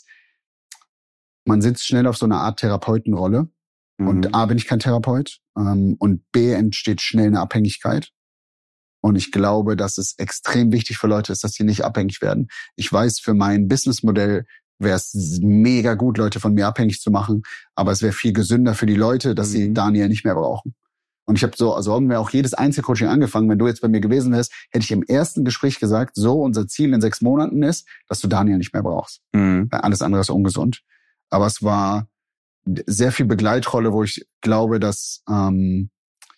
A: man sitzt schnell auf so einer Art Therapeutenrolle. Mhm. Und A, bin ich kein Therapeut. Ähm, und B, entsteht schnell eine Abhängigkeit. Und ich glaube, dass es extrem wichtig für Leute ist, dass sie nicht abhängig werden. Ich weiß, für mein Businessmodell wäre es mega gut, Leute von mir abhängig zu machen. Aber es wäre viel gesünder für die Leute, dass mhm. sie Daniel nicht mehr brauchen. Und ich habe so, also haben wir auch jedes Einzelcoaching angefangen. Wenn du jetzt bei mir gewesen wärst, hätte ich im ersten Gespräch gesagt, so unser Ziel in sechs Monaten ist, dass du Daniel nicht mehr brauchst. Mhm. Weil alles andere ist ungesund. Aber es war sehr viel Begleitrolle, wo ich glaube, dass ähm,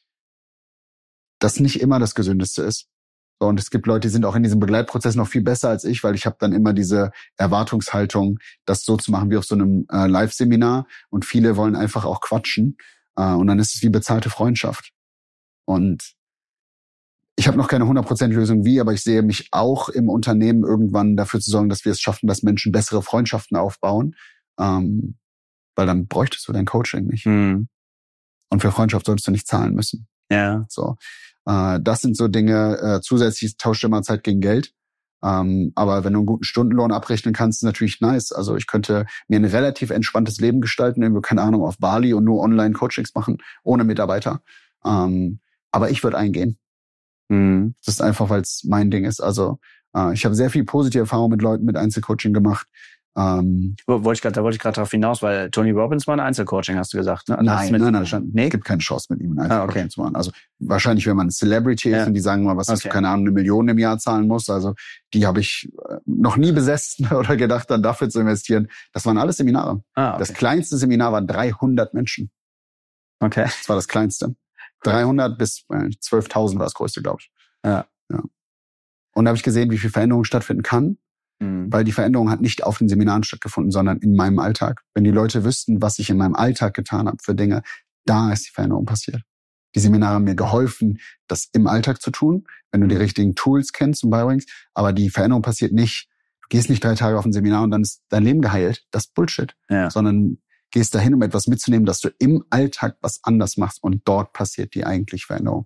A: das nicht immer das Gesündeste ist. So, und es gibt Leute, die sind auch in diesem Begleitprozess noch viel besser als ich, weil ich habe dann immer diese Erwartungshaltung, das so zu machen wie auf so einem äh, Live-Seminar. Und viele wollen einfach auch quatschen. Äh, und dann ist es wie bezahlte Freundschaft. Und ich habe noch keine hundert Prozent Lösung wie, aber ich sehe mich auch im Unternehmen irgendwann dafür zu sorgen, dass wir es schaffen, dass Menschen bessere Freundschaften aufbauen. Ähm, Weil dann bräuchtest du dein Coaching nicht.
B: Mhm.
A: Und für Freundschaft solltest du nicht zahlen müssen.
B: Ja.
A: So, äh, das sind so Dinge, äh, zusätzlich tauscht immer Zeit gegen Geld. Ähm, aber wenn du einen guten Stundenlohn abrechnen kannst, ist natürlich nice. Also ich könnte mir ein relativ entspanntes Leben gestalten, irgendwo, keine Ahnung, auf Bali und nur Online-Coachings machen, ohne Mitarbeiter. Ähm, aber ich würde eingehen.
B: Mhm.
A: Das ist einfach, weil es mein Ding ist. Also äh, ich habe sehr viel positive Erfahrungen mit Leuten mit Einzelcoaching gemacht. Ähm,
B: wollte ich grad, da wollte ich gerade darauf hinaus, weil Tony Robbins war ein Einzelcoaching, hast du gesagt, ne?
A: Nein,
B: mit,
A: nein, nein,
B: nee?
A: Es gibt keine Chance mit ihm ein
B: ah,
A: Einzelcoaching
B: okay.
A: zu machen. Also wahrscheinlich, wenn man ein Celebrity ist
B: Ja.
A: und die sagen mal, was ist,
B: Okay.
A: keine Ahnung, eine Million im Jahr zahlen muss. Also die habe ich noch nie besessen oder gedacht, dann dafür zu investieren. Das waren alles Seminare.
B: Ah, okay.
A: Das kleinste Seminar waren dreihundert Menschen.
B: Okay.
A: Das war das kleinste. dreihundert bis zwölftausend war das größte, glaube ich.
B: Ja.
A: ja. Und da habe ich gesehen, wie viel Veränderung stattfinden kann.
B: Mhm.
A: Weil die Veränderung hat nicht auf den Seminaren stattgefunden, sondern in meinem Alltag. Wenn die Leute wüssten, was ich in meinem Alltag getan habe für Dinge, da ist die Veränderung passiert. Die Seminare haben mir geholfen, das im Alltag zu tun, wenn du die richtigen Tools kennst und beibringst. Aber die Veränderung passiert nicht, du gehst nicht drei Tage auf ein Seminar und dann ist dein Leben geheilt. Das ist Bullshit.
B: Ja.
A: Sondern gehst dahin, um etwas mitzunehmen, dass du im Alltag was anders machst und dort passiert die eigentliche Veränderung.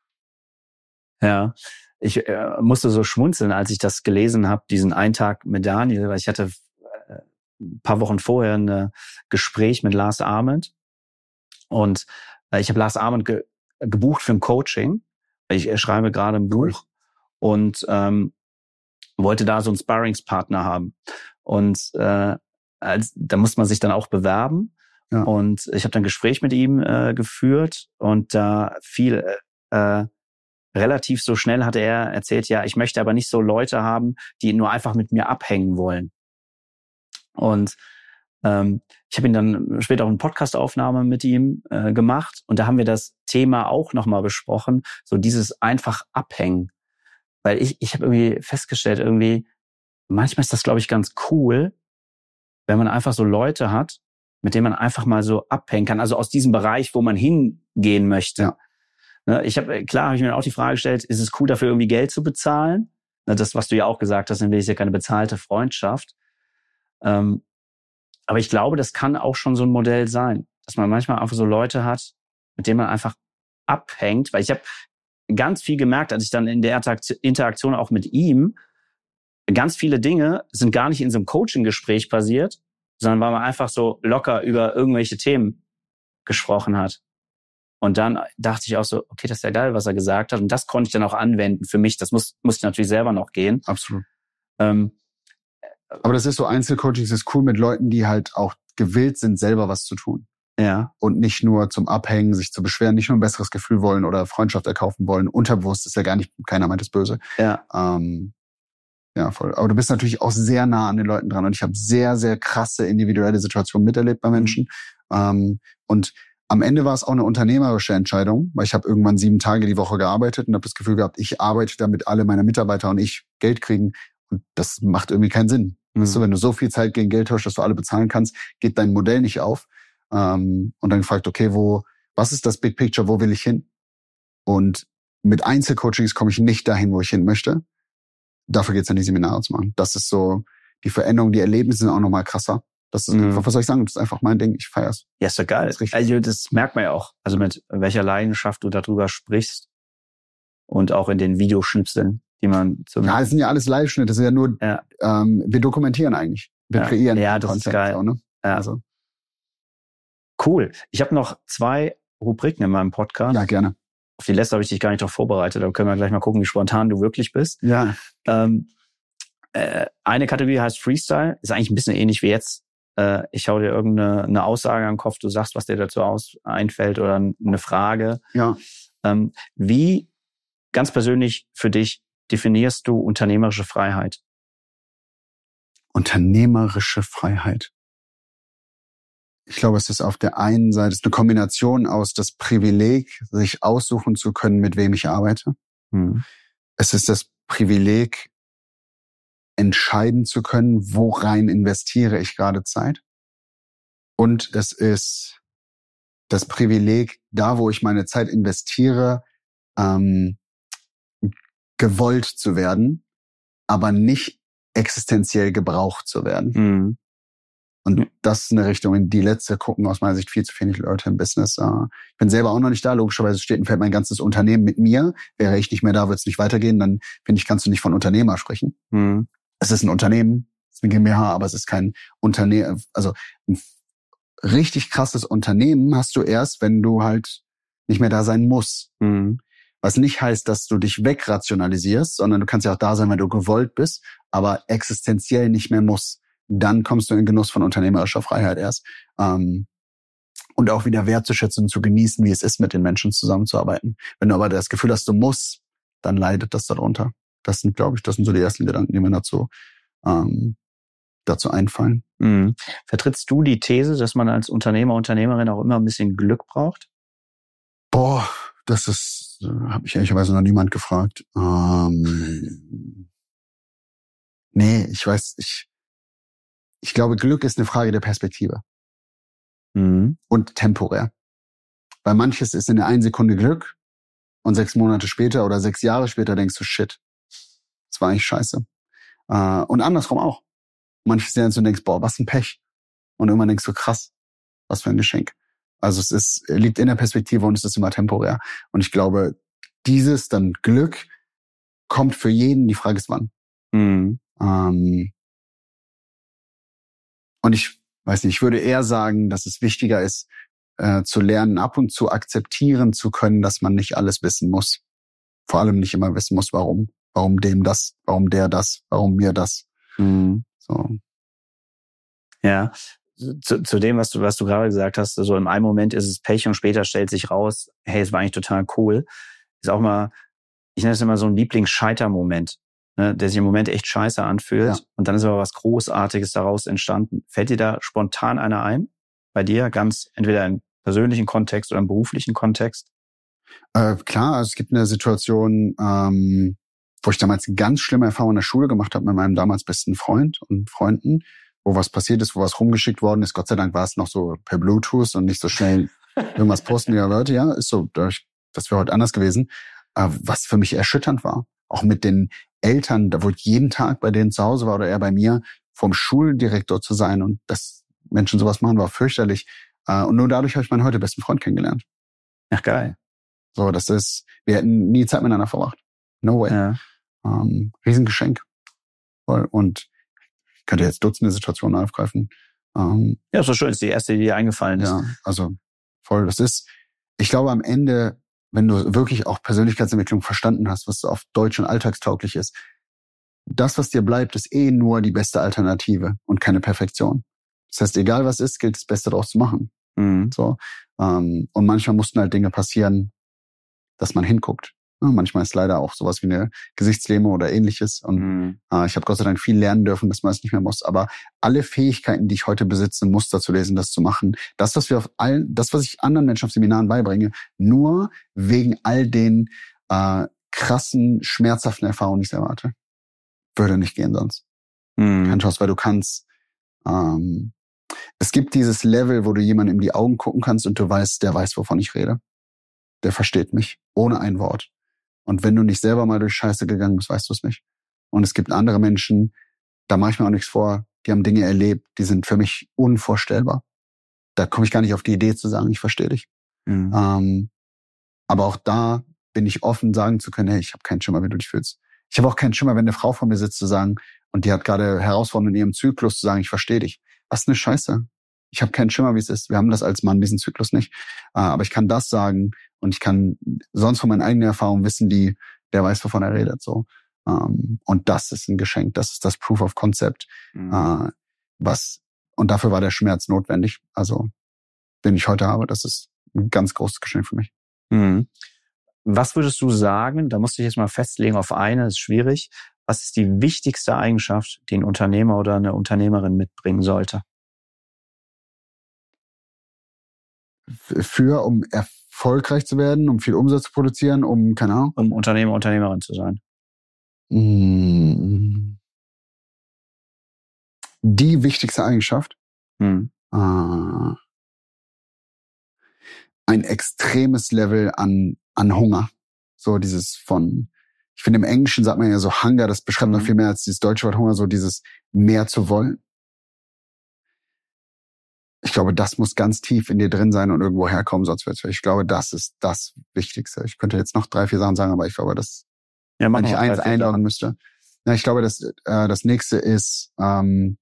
B: Ja. Ich äh, musste so schmunzeln, als ich das gelesen habe, diesen einen Tag mit Daniel, weil ich hatte äh, ein paar Wochen vorher ein Gespräch mit Lars Ament und äh, ich habe Lars Ament ge- gebucht für ein Coaching. Ich äh, schreibe gerade ein Buch und ähm, wollte da so einen Sparringspartner haben und äh, als, da muss man sich dann auch bewerben ja. Und ich habe dann ein Gespräch mit ihm äh, geführt und da viel äh, relativ so schnell hatte er erzählt, ja, ich möchte aber nicht so Leute haben, die nur einfach mit mir abhängen wollen. Und ähm, ich habe ihn dann später auch eine Podcast-Aufnahme mit ihm äh, gemacht und da haben wir das Thema auch nochmal besprochen, so dieses einfach abhängen. Weil ich ich habe irgendwie festgestellt, irgendwie manchmal ist das, glaube ich, ganz cool, wenn man einfach so Leute hat, mit denen man einfach mal so abhängen kann, also aus diesem Bereich, wo man hingehen möchte. Ja. Ich habe klar, habe ich mir auch die Frage gestellt, ist es cool, dafür irgendwie Geld zu bezahlen? Das, was du ja auch gesagt hast, dann ist ja keine bezahlte Freundschaft. Ähm, aber ich glaube, das kann auch schon so ein Modell sein, dass man manchmal einfach so Leute hat, mit denen man einfach abhängt. Weil ich habe ganz viel gemerkt, als ich dann in der Interaktion auch mit ihm, ganz viele Dinge sind gar nicht in so einem Coaching-Gespräch passiert, sondern weil man einfach so locker über irgendwelche Themen gesprochen hat. Und dann dachte ich auch so, okay, das ist ja geil, was er gesagt hat. Und das konnte ich dann auch anwenden für mich. Das muss, muss ich natürlich selber noch gehen.
A: Absolut.
B: Ähm,
A: Aber das ist so, Einzelcoachings ist cool mit Leuten, die halt auch gewillt sind, selber was zu tun.
B: Ja.
A: Und nicht nur zum Abhängen, sich zu beschweren, nicht nur ein besseres Gefühl wollen oder Freundschaft erkaufen wollen. Unterbewusst ist ja gar nicht, keiner meint es böse.
B: Ja.
A: Ähm, ja, voll. Aber du bist natürlich auch sehr nah an den Leuten dran. Und ich habe sehr, sehr krasse individuelle Situationen miterlebt bei Menschen. Mhm. Ähm, und am Ende war es auch eine unternehmerische Entscheidung, weil ich habe irgendwann sieben Tage die Woche gearbeitet und habe das Gefühl gehabt, ich arbeite, damit alle meine Mitarbeiter und ich Geld kriegen. Und das macht irgendwie keinen Sinn. Mhm. Weißt du, wenn du so viel Zeit gegen Geld tauschst, dass du alle bezahlen kannst, geht dein Modell nicht auf. Ähm, und dann gefragt, okay, wo, was ist das Big Picture, wo will ich hin? Und mit Einzelcoachings komme ich nicht dahin, wo ich hin möchte. Dafür geht's dann, die Seminare zu machen. Das ist so, die Veränderungen, die Erlebnisse sind auch nochmal krasser. Das ist, mhm. was soll ich sagen? Das ist einfach mein Ding. Ich feier's.
B: Ja, ist doch geil. Das ist also das merkt man ja auch. Also mit welcher Leidenschaft du darüber sprichst und auch in den Videoschnipseln, die man zum
A: ja, es sind ja alles Live-Schnitte. Das ist ja nur, ja. Ähm, wir dokumentieren eigentlich. Wir
B: ja.
A: kreieren.
B: Ja, das Content, ist geil.
A: Auch, ne?
B: Ja.
A: Also.
B: Cool. Ich habe noch zwei Rubriken in meinem Podcast.
A: Ja, gerne.
B: Auf die letzte habe ich dich gar nicht darauf vorbereitet. Da können wir gleich mal gucken, wie spontan du wirklich bist.
A: Ja.
B: Ähm, äh, eine Kategorie heißt Freestyle. Ist eigentlich ein bisschen ähnlich wie jetzt. Äh, ich hau dir irgendeine eine Aussage an den Kopf, du sagst, was dir dazu aus, einfällt oder eine Frage.
A: Ja.
B: Ähm, wie, ganz persönlich für dich, definierst du unternehmerische Freiheit?
A: Unternehmerische Freiheit. Ich glaube, es ist auf der einen Seite ist eine Kombination aus das Privileg, sich aussuchen zu können, mit wem ich arbeite.
B: Hm.
A: Es ist das Privileg, entscheiden zu können, worein investiere ich gerade Zeit. Und es ist das Privileg, da wo ich meine Zeit investiere, ähm, gewollt zu werden, aber nicht existenziell gebraucht zu werden.
B: Mhm.
A: Und
B: ja.
A: das ist eine Richtung, in die letzte gucken aus meiner Sicht viel zu wenig Leute im Business. Ich bin selber auch noch nicht da. Logischerweise steht und fällt mein ganzes Unternehmen mit mir. Wäre ich nicht mehr da, wird es nicht weitergehen. Dann, finde ich, kannst du nicht von Unternehmer sprechen.
B: Mhm.
A: Es ist ein Unternehmen, es ist eine GmbH, aber es ist kein Unternehmen. Also ein richtig krasses Unternehmen hast du erst, wenn du halt nicht mehr da sein musst.
B: Mhm.
A: Was nicht heißt, dass du dich wegrationalisierst, sondern du kannst ja auch da sein, wenn du gewollt bist, aber existenziell nicht mehr musst. Dann kommst du in Genuss von unternehmerischer Freiheit erst. Ähm, und auch wieder wertzuschätzen und zu genießen, wie es ist, mit den Menschen zusammenzuarbeiten. Wenn du aber das Gefühl hast, du musst, dann leidet das darunter. Das sind, glaube ich, das sind so die ersten Gedanken, die mir dazu, ähm, dazu einfallen.
B: Mhm. Vertrittst du die These, dass man als Unternehmer, Unternehmerin auch immer ein bisschen Glück braucht?
A: Boah, das ist, äh, habe ich ehrlicherweise noch niemand gefragt. Ähm, nee, ich weiß, ich Ich glaube, Glück ist eine Frage der Perspektive.
B: Mhm.
A: Und temporär. Weil manches ist in der einen Sekunde Glück und sechs Monate später oder sechs Jahre später denkst du, shit, das war eigentlich scheiße. Äh, und andersrum auch. Manches Jahr du denkst, boah, was ein Pech. Und irgendwann denkst du, krass, was für ein Geschenk. Also es ist, liegt in der Perspektive und es ist immer temporär. Und ich glaube, dieses dann Glück kommt für jeden. Die Frage ist, wann.
B: Mhm.
A: Ähm, Und ich weiß nicht, ich würde eher sagen, dass es wichtiger ist, äh, zu lernen, ab und zu akzeptieren zu können, dass man nicht alles wissen muss. Vor allem nicht immer wissen muss, warum. Warum dem das, warum der das, warum mir das.
B: Mhm.
A: So.
B: Ja, zu, zu dem, was du, was du gerade gesagt hast, so im einen Moment ist es Pech und später stellt sich raus, hey, es war eigentlich total cool. Ist auch mal, ich nenne es immer so ein Lieblingsscheitermoment. Ne, der sich im Moment echt scheiße anfühlt.
A: Ja.
B: Und dann ist aber was Großartiges daraus entstanden. Fällt dir da spontan einer ein? Bei dir ganz entweder im persönlichen Kontext oder im beruflichen Kontext?
A: Äh, klar, also es gibt eine Situation, ähm, wo ich damals eine ganz schlimme Erfahrung in der Schule gemacht habe mit meinem damals besten Freund und Freunden, wo was passiert ist, wo was rumgeschickt worden ist. Gott sei Dank war es noch so per Bluetooth und nicht so schnell irgendwas posten. Ja, Leute, ja, ist so, das wäre heute anders gewesen. Äh, was für mich erschütternd war. Auch mit den Eltern, da wo ich jeden Tag bei denen zu Hause war oder er bei mir, vom Schuldirektor zu sein und dass Menschen sowas machen, war fürchterlich. Und nur dadurch habe ich meinen heute besten Freund kennengelernt.
B: Ach, geil.
A: So, das ist, wir hätten nie Zeit miteinander verbracht. No way.
B: Ja.
A: Ähm, Riesengeschenk. Voll. Und ich könnte jetzt Dutzende Situationen aufgreifen. Ähm,
B: ja, ist so schön, ist die erste, die dir eingefallen ist.
A: Ja, also voll. Das ist, ich glaube am Ende, wenn du wirklich auch Persönlichkeitsentwicklung verstanden hast, was auf Deutsch und alltagstauglich ist, das, was dir bleibt, ist eh nur die beste Alternative und keine Perfektion. Das heißt, egal was ist, gilt das Beste daraus zu machen.
B: Mhm.
A: So, ähm, und manchmal mussten halt Dinge passieren, dass man hinguckt. Ja, manchmal ist leider auch sowas wie eine Gesichtslähmung oder ähnliches. Und
B: Mhm.
A: äh, ich habe Gott sei Dank viel lernen dürfen, dass man es nicht mehr muss. Aber alle Fähigkeiten, die ich heute besitze, Muster zu lesen, das zu machen, das, was wir auf allen, das, was ich anderen Menschen auf Seminaren beibringe, nur wegen all den äh, krassen, schmerzhaften Erfahrungen, die ich erwarte, würde nicht gehen sonst.
B: Mhm.
A: Kein Chance, weil du kannst. Ähm, es gibt dieses Level, wo du jemandem in die Augen gucken kannst und du weißt, der weiß, wovon ich rede. Der versteht mich, ohne ein Wort. Und wenn du nicht selber mal durch Scheiße gegangen bist, weißt du es nicht. Und es gibt andere Menschen, da mache ich mir auch nichts vor, die haben Dinge erlebt, die sind für mich unvorstellbar. Da komme ich gar nicht auf die Idee zu sagen, ich verstehe dich.
B: Mhm.
A: Ähm, aber auch da bin ich offen, sagen zu können, hey, ich habe keinen Schimmer, wie du dich fühlst. Ich habe auch keinen Schimmer, wenn eine Frau vor mir sitzt, zu sagen, und die hat gerade Herausforderungen in ihrem Zyklus, zu sagen, ich verstehe dich. Was eine Scheiße. Ich habe keinen Schimmer, wie es ist. Wir haben das als Mann, diesen Zyklus nicht. Aber ich kann das sagen und ich kann sonst von meinen eigenen Erfahrungen wissen, die, der weiß, wovon er redet. So. Und das ist ein Geschenk. Das ist das Proof of Concept. Mhm. Was, und dafür war der Schmerz notwendig. Also, den ich heute habe, das ist ein ganz großes Geschenk für mich.
B: Mhm. Was würdest du sagen, da musst du dich jetzt mal festlegen auf eine, ist schwierig. Was ist die wichtigste Eigenschaft, die ein Unternehmer oder eine Unternehmerin mitbringen sollte?
A: Für, um erfolgreich zu werden, um viel Umsatz zu produzieren, um, keine Ahnung.
B: Um Unternehmer, Unternehmerin zu sein.
A: Die wichtigste Eigenschaft?
B: Hm.
A: Äh, ein extremes Level an, an Hunger. So dieses von, ich finde im Englischen sagt man ja so Hunger, das beschreibt noch viel mehr als dieses deutsche Wort Hunger, so dieses mehr zu wollen. ich glaube, das muss ganz tief in dir drin sein und irgendwo herkommen, sonst wird's. Ich glaube, das ist das Wichtigste. Ich könnte jetzt noch drei, vier Sachen sagen, aber ich glaube, das,
B: ja,
A: wenn ich eins einladen müsste. Ja, ich glaube, das, äh, das nächste ist ähm,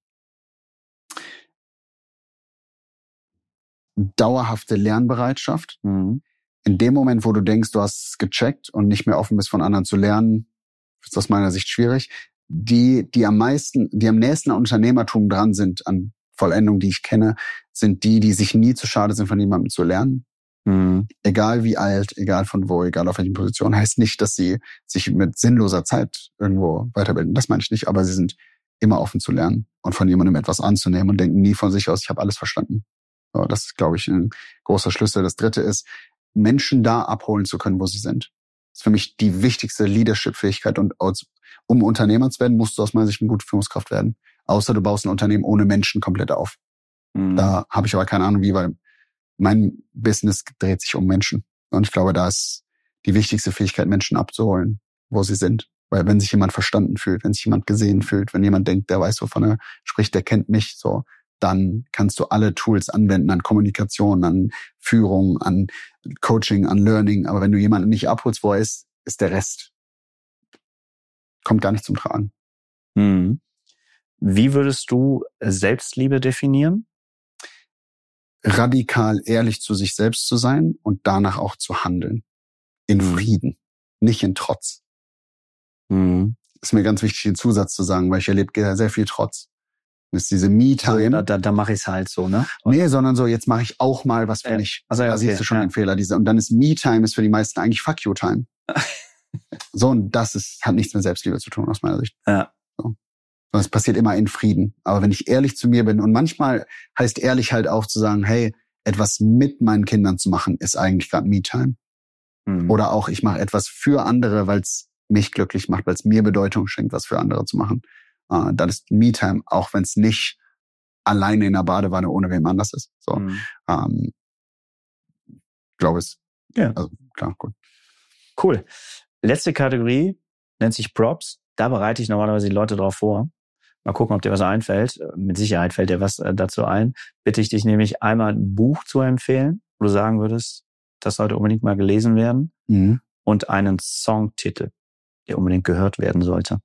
A: dauerhafte Lernbereitschaft.
B: Mhm.
A: In dem Moment, wo du denkst, du hast es gecheckt und nicht mehr offen bist, von anderen zu lernen, ist aus meiner Sicht schwierig. Die, die am meisten, die am nächsten an Unternehmertum dran sind, an Vollendung, die ich kenne, sind die, die sich nie zu schade sind, von jemandem zu lernen.
B: Mhm.
A: Egal wie alt, egal von wo, egal auf welchen Positionen. Heißt nicht, dass sie sich mit sinnloser Zeit irgendwo weiterbilden. Das meine ich nicht, aber sie sind immer offen zu lernen und von jemandem etwas anzunehmen und denken nie von sich aus, ich habe alles verstanden. So, das ist, glaube ich, ein großer Schlüssel. Das dritte ist, Menschen da abholen zu können, wo sie sind. Das ist für mich die wichtigste Leadership-Fähigkeit. Und um Unternehmer zu werden, musst du aus meiner Sicht eine gute Führungskraft werden. Außer du baust ein Unternehmen ohne Menschen komplett auf. Mhm. Da habe ich aber keine Ahnung wie, weil mein Business dreht sich um Menschen. Und ich glaube, da ist die wichtigste Fähigkeit, Menschen abzuholen, wo sie sind. Weil wenn sich jemand verstanden fühlt, wenn sich jemand gesehen fühlt, wenn jemand denkt, der weiß, wovon er spricht, der kennt mich, so, dann kannst du alle Tools anwenden an Kommunikation, an Führung, an Coaching, an Learning. Aber wenn du jemanden nicht abholst, wo er ist, ist der Rest, kommt gar nicht zum Tragen.
B: Mhm. Wie würdest du Selbstliebe definieren?
A: Radikal ehrlich zu sich selbst zu sein und danach auch zu handeln. In mhm. Frieden, nicht in Trotz.
B: Mhm.
A: Ist mir ganz wichtig, den Zusatz zu sagen, weil ich erlebe sehr viel Trotz. Das ist diese Me-Time.
B: Da, da, da mache ich es halt so, ne?
A: Und nee, sondern so, jetzt mache ich auch mal was für
B: äh,
A: mich.
B: Also, ja,
A: da
B: okay,
A: siehst du schon
B: ja.
A: den Fehler. Diese, und dann ist Me-Time ist für die meisten eigentlich Fuck-You-Time. So, und das ist, hat nichts mit Selbstliebe zu tun, aus meiner Sicht.
B: Ja.
A: So. Es passiert immer in Frieden. Aber wenn ich ehrlich zu mir bin, und manchmal heißt ehrlich halt auch zu sagen, hey, etwas mit meinen Kindern zu machen, ist eigentlich gerade Me-Time. Mhm. Oder auch, ich mache etwas für andere, weil es mich glücklich macht, weil es mir Bedeutung schenkt, was für andere zu machen. Uh, das ist Me-Time, auch wenn es nicht alleine in der Badewanne ohne wem anders ist. So,
B: mhm.
A: ähm, glaube es.
B: Ja.
A: Also, klar, gut.
B: Cool. Letzte Kategorie nennt sich Props. Da bereite ich normalerweise die Leute drauf vor. Mal gucken, ob dir was einfällt. Mit Sicherheit fällt dir was dazu ein. Bitte ich dich nämlich einmal ein Buch zu empfehlen, wo du sagen würdest, das sollte unbedingt mal gelesen werden.
A: Mhm.
B: Und einen Songtitel, der unbedingt gehört werden sollte.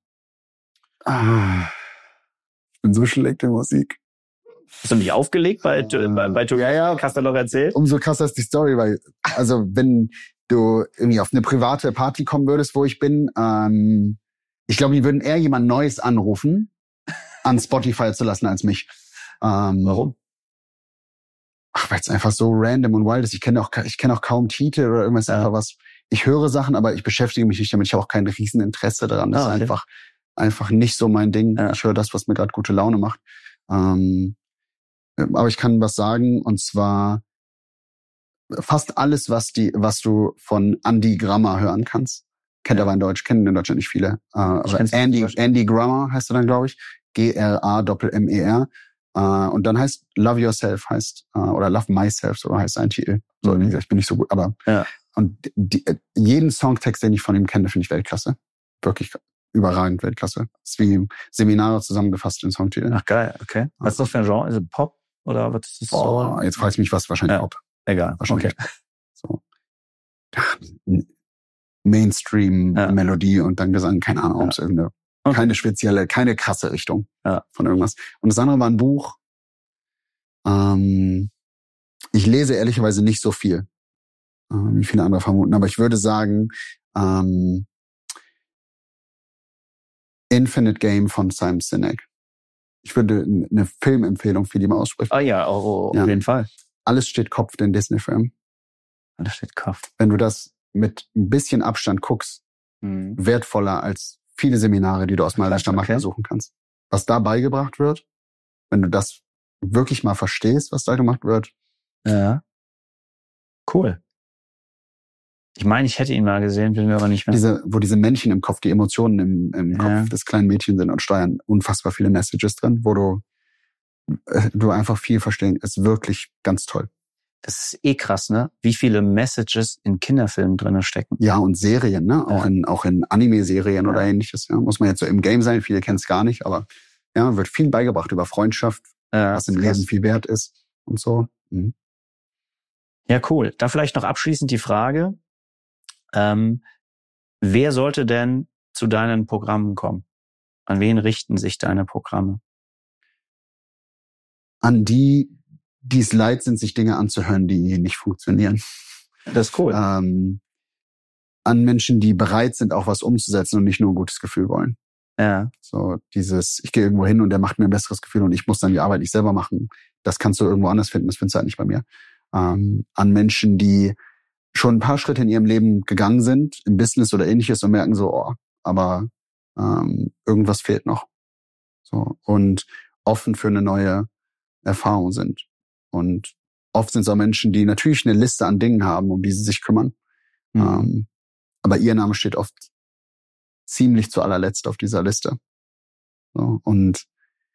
A: Ah, ich bin so schlecht in Musik.
B: Hast du mich aufgelegt bei, bei, bei Tobias?
A: Ja, ja.
B: Hast du noch erzählt?
A: Umso krasser ist die Story, weil, also, wenn du irgendwie auf eine private Party kommen würdest, wo ich bin, ähm, ich glaube, die würden eher jemand Neues anrufen, an Spotify zu lassen, als mich. Ähm,
B: Warum?
A: Ach, weil es einfach so random und wild ist. Ich kenne auch, ich kenne auch kaum Titel oder irgendwas,
B: ja.
A: einfach was. Ich höre Sachen, aber ich beschäftige mich nicht damit. Ich habe auch kein Rieseninteresse daran. Das
B: oh,
A: ist
B: okay.
A: einfach, einfach nicht so mein Ding.
B: Ja.
A: Ich höre das, was mir gerade gute Laune macht. Ähm, aber ich kann was sagen, und zwar fast alles, was die, was du von Andy Grammer hören kannst. Kennt
B: ja.
A: aber in Deutsch, kennen in Deutschland nicht viele. Äh, aber Andy, Andy Grammer heißt er dann, glaube ich. G R A M E R. Uh, und dann heißt Love Yourself heißt, uh, oder Love Myself, so heißt ein Titel. So,
B: mhm.
A: wie gesagt, ich bin nicht so gut, aber
B: ja.
A: und die, jeden Songtext, den ich von ihm kenne, finde ich Weltklasse. Wirklich überragend Weltklasse. Das ist wie Seminare zusammengefasst in Songtitel.
B: Ach geil, okay. Was ist das für ein Genre? Ist es Pop oder was ist das?
A: Boah, jetzt fragst du mich was, wahrscheinlich
B: ja.
A: Pop.
B: Egal,
A: wahrscheinlich.
B: Okay.
A: So. Mainstream-Melodie ja. und dann Gesang, keine Ahnung, ob es ja. irgendeine Okay. Keine spezielle, keine krasse Richtung
B: ja.
A: von irgendwas. Und das andere war ein Buch. Ähm, ich lese ehrlicherweise nicht so viel, äh, wie viele andere vermuten, aber ich würde sagen, ähm, Infinite Game von Simon Sinek. Ich würde eine Filmempfehlung für die mal aussprechen.
B: Ah ja, oh, oh, ja, auf jeden Fall.
A: Alles steht Kopf, den Disney-Film.
B: Alles steht Kopf.
A: Wenn du das mit ein bisschen Abstand guckst,
B: mhm.
A: wertvoller als viele Seminare, die du aus meiner Stammach
B: okay.
A: besuchen kannst. Was da beigebracht wird, wenn du das wirklich mal verstehst, was da gemacht wird.
B: Ja. Cool. Ich meine, ich hätte ihn mal gesehen, bin mir aber nicht mehr.
A: Diese, wo diese Männchen im Kopf, die Emotionen im, im
B: ja.
A: Kopf des kleinen Mädchens sind und steuern unfassbar viele Messages drin, wo du, äh, du einfach viel verstehen. Ist wirklich ganz toll.
B: Das ist eh krass, ne? Wie viele Messages in Kinderfilmen drin stecken.
A: Ja, und Serien, ne? Auch
B: ja.
A: in, auch in Anime-Serien ja. oder ähnliches. Ja. Muss man jetzt so im Game sein, viele kennen es gar nicht, aber ja, wird viel beigebracht über Freundschaft,
B: ja,
A: was im Leben viel wert ist. und so. Mhm.
B: Ja, cool. Da vielleicht noch abschließend die Frage, ähm, wer sollte denn zu deinen Programmen kommen? An wen richten sich deine Programme?
A: An die, die es leid sind, sich Dinge anzuhören, die nicht funktionieren.
B: Das ist cool.
A: Ähm, an Menschen, die bereit sind, auch was umzusetzen und nicht nur ein gutes Gefühl wollen.
B: Ja.
A: So dieses, ich gehe irgendwo hin und der macht mir ein besseres Gefühl und ich muss dann die Arbeit nicht selber machen. Das kannst du irgendwo anders finden, das findest du halt nicht bei mir. Ähm, an Menschen, die schon ein paar Schritte in ihrem Leben gegangen sind, im Business oder ähnliches und merken so, oh, aber ähm, irgendwas fehlt noch. So und offen für eine neue Erfahrung sind. Und oft sind es auch Menschen, die natürlich eine Liste an Dingen haben, um die sie sich kümmern. Mhm. Ähm, aber ihr Name steht oft ziemlich zu allerletzt auf dieser Liste. So, und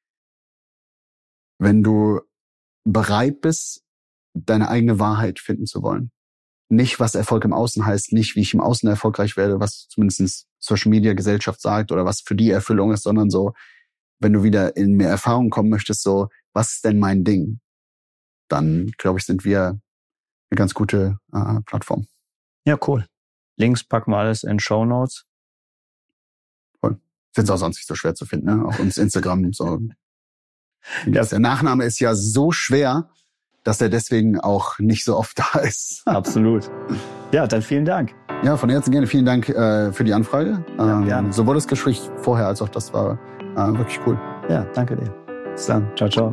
A: wenn du bereit bist, deine eigene Wahrheit finden zu wollen, nicht was Erfolg im Außen heißt, nicht wie ich im Außen erfolgreich werde, was zumindest Social Media Gesellschaft sagt oder was für die Erfüllung ist, sondern so, wenn du wieder in mehr Erfahrung kommen möchtest, so, was ist denn mein Ding? Dann, glaube ich, sind wir eine ganz gute äh, Plattform.
B: Ja, cool. Links packen wir alles in Shownotes.
A: Cool. Finde es auch sonst nicht so schwer zu finden, ne? Auch uns Instagram so. Ja. Der Nachname ist ja so schwer, dass er deswegen auch nicht so oft da ist.
B: Absolut. Ja, dann vielen Dank.
A: Ja, von Herzen gerne. Vielen Dank äh, für die Anfrage.
B: Ja,
A: ähm,
B: gerne.
A: Sowohl das Gespräch vorher als auch das war äh, wirklich cool.
B: Ja, danke dir. Bis dann. Ciao, ciao.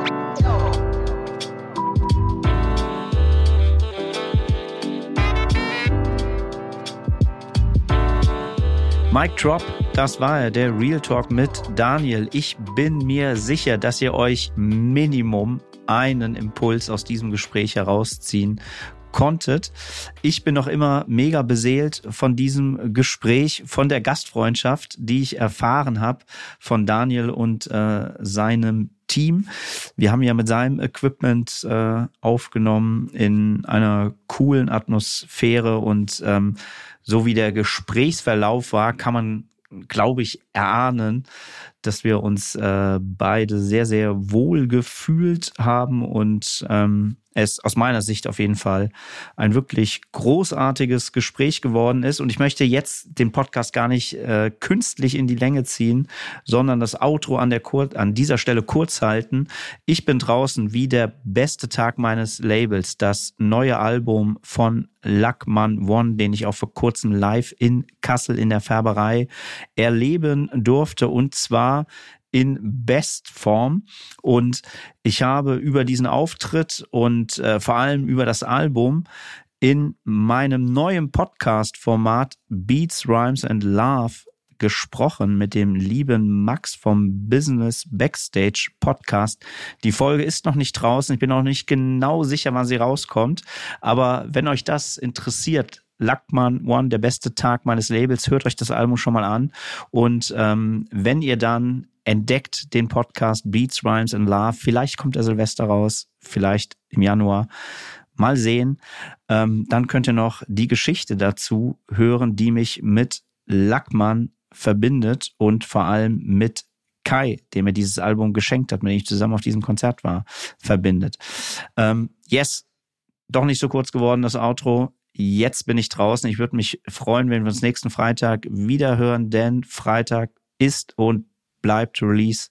B: Mic Drop, das war er, der Real Talk mit Daniel. Ich bin mir sicher, dass ihr euch Minimum einen Impuls aus diesem Gespräch herausziehen konntet. Ich bin noch immer mega beseelt von diesem Gespräch, von der Gastfreundschaft, die ich erfahren habe von Daniel und äh, seinem Team. Wir haben ja mit seinem Equipment äh, aufgenommen in einer coolen Atmosphäre und ähm, so wie der Gesprächsverlauf war, kann man, glaube ich, erahnen, dass wir uns äh, beide sehr, sehr wohl gefühlt haben und ähm, es aus meiner Sicht auf jeden Fall ein wirklich großartiges Gespräch geworden ist. Und ich möchte jetzt den Podcast gar nicht äh, künstlich in die Länge ziehen, sondern das Outro an, der Kur- an dieser Stelle kurz halten. Ich bin draußen wie der beste Tag meines Labels, das neue Album von Luckman One, den ich auch vor kurzem live in Kassel in der Färberei erleben durfte, und zwar in Bestform. Und ich habe über diesen Auftritt und äh, vor allem über das Album in meinem neuen Podcast-Format Beats, Rhymes and Love gesprochen mit dem lieben Max vom Business Backstage Podcast. Die Folge ist noch nicht draußen. Ich bin noch nicht genau sicher, wann sie rauskommt. Aber wenn euch das interessiert, Luckman One, der beste Tag meines Labels, hört euch das Album schon mal an. Und ähm, wenn ihr dann entdeckt den Podcast Beats, Rhymes and Love, vielleicht kommt der Silvester raus, vielleicht im Januar, mal sehen. Ähm, dann könnt ihr noch die Geschichte dazu hören, die mich mit Luckman verbindet und vor allem mit Kai, der mir dieses Album geschenkt hat, mit dem ich zusammen auf diesem Konzert war, verbindet. Ähm, yes, doch nicht so kurz geworden, das Outro. Jetzt bin ich draußen. Ich würde mich freuen, wenn wir uns nächsten Freitag wieder hören, denn Freitag ist und bleibt Release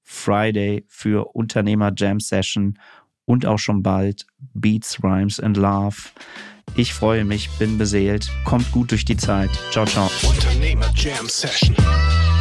B: Friday für Unternehmer Jam Session und auch schon bald Beats, Rhymes and Love. Ich freue mich, bin beseelt. Kommt gut durch die Zeit. Ciao, ciao.
D: Unternehmer Jam Session.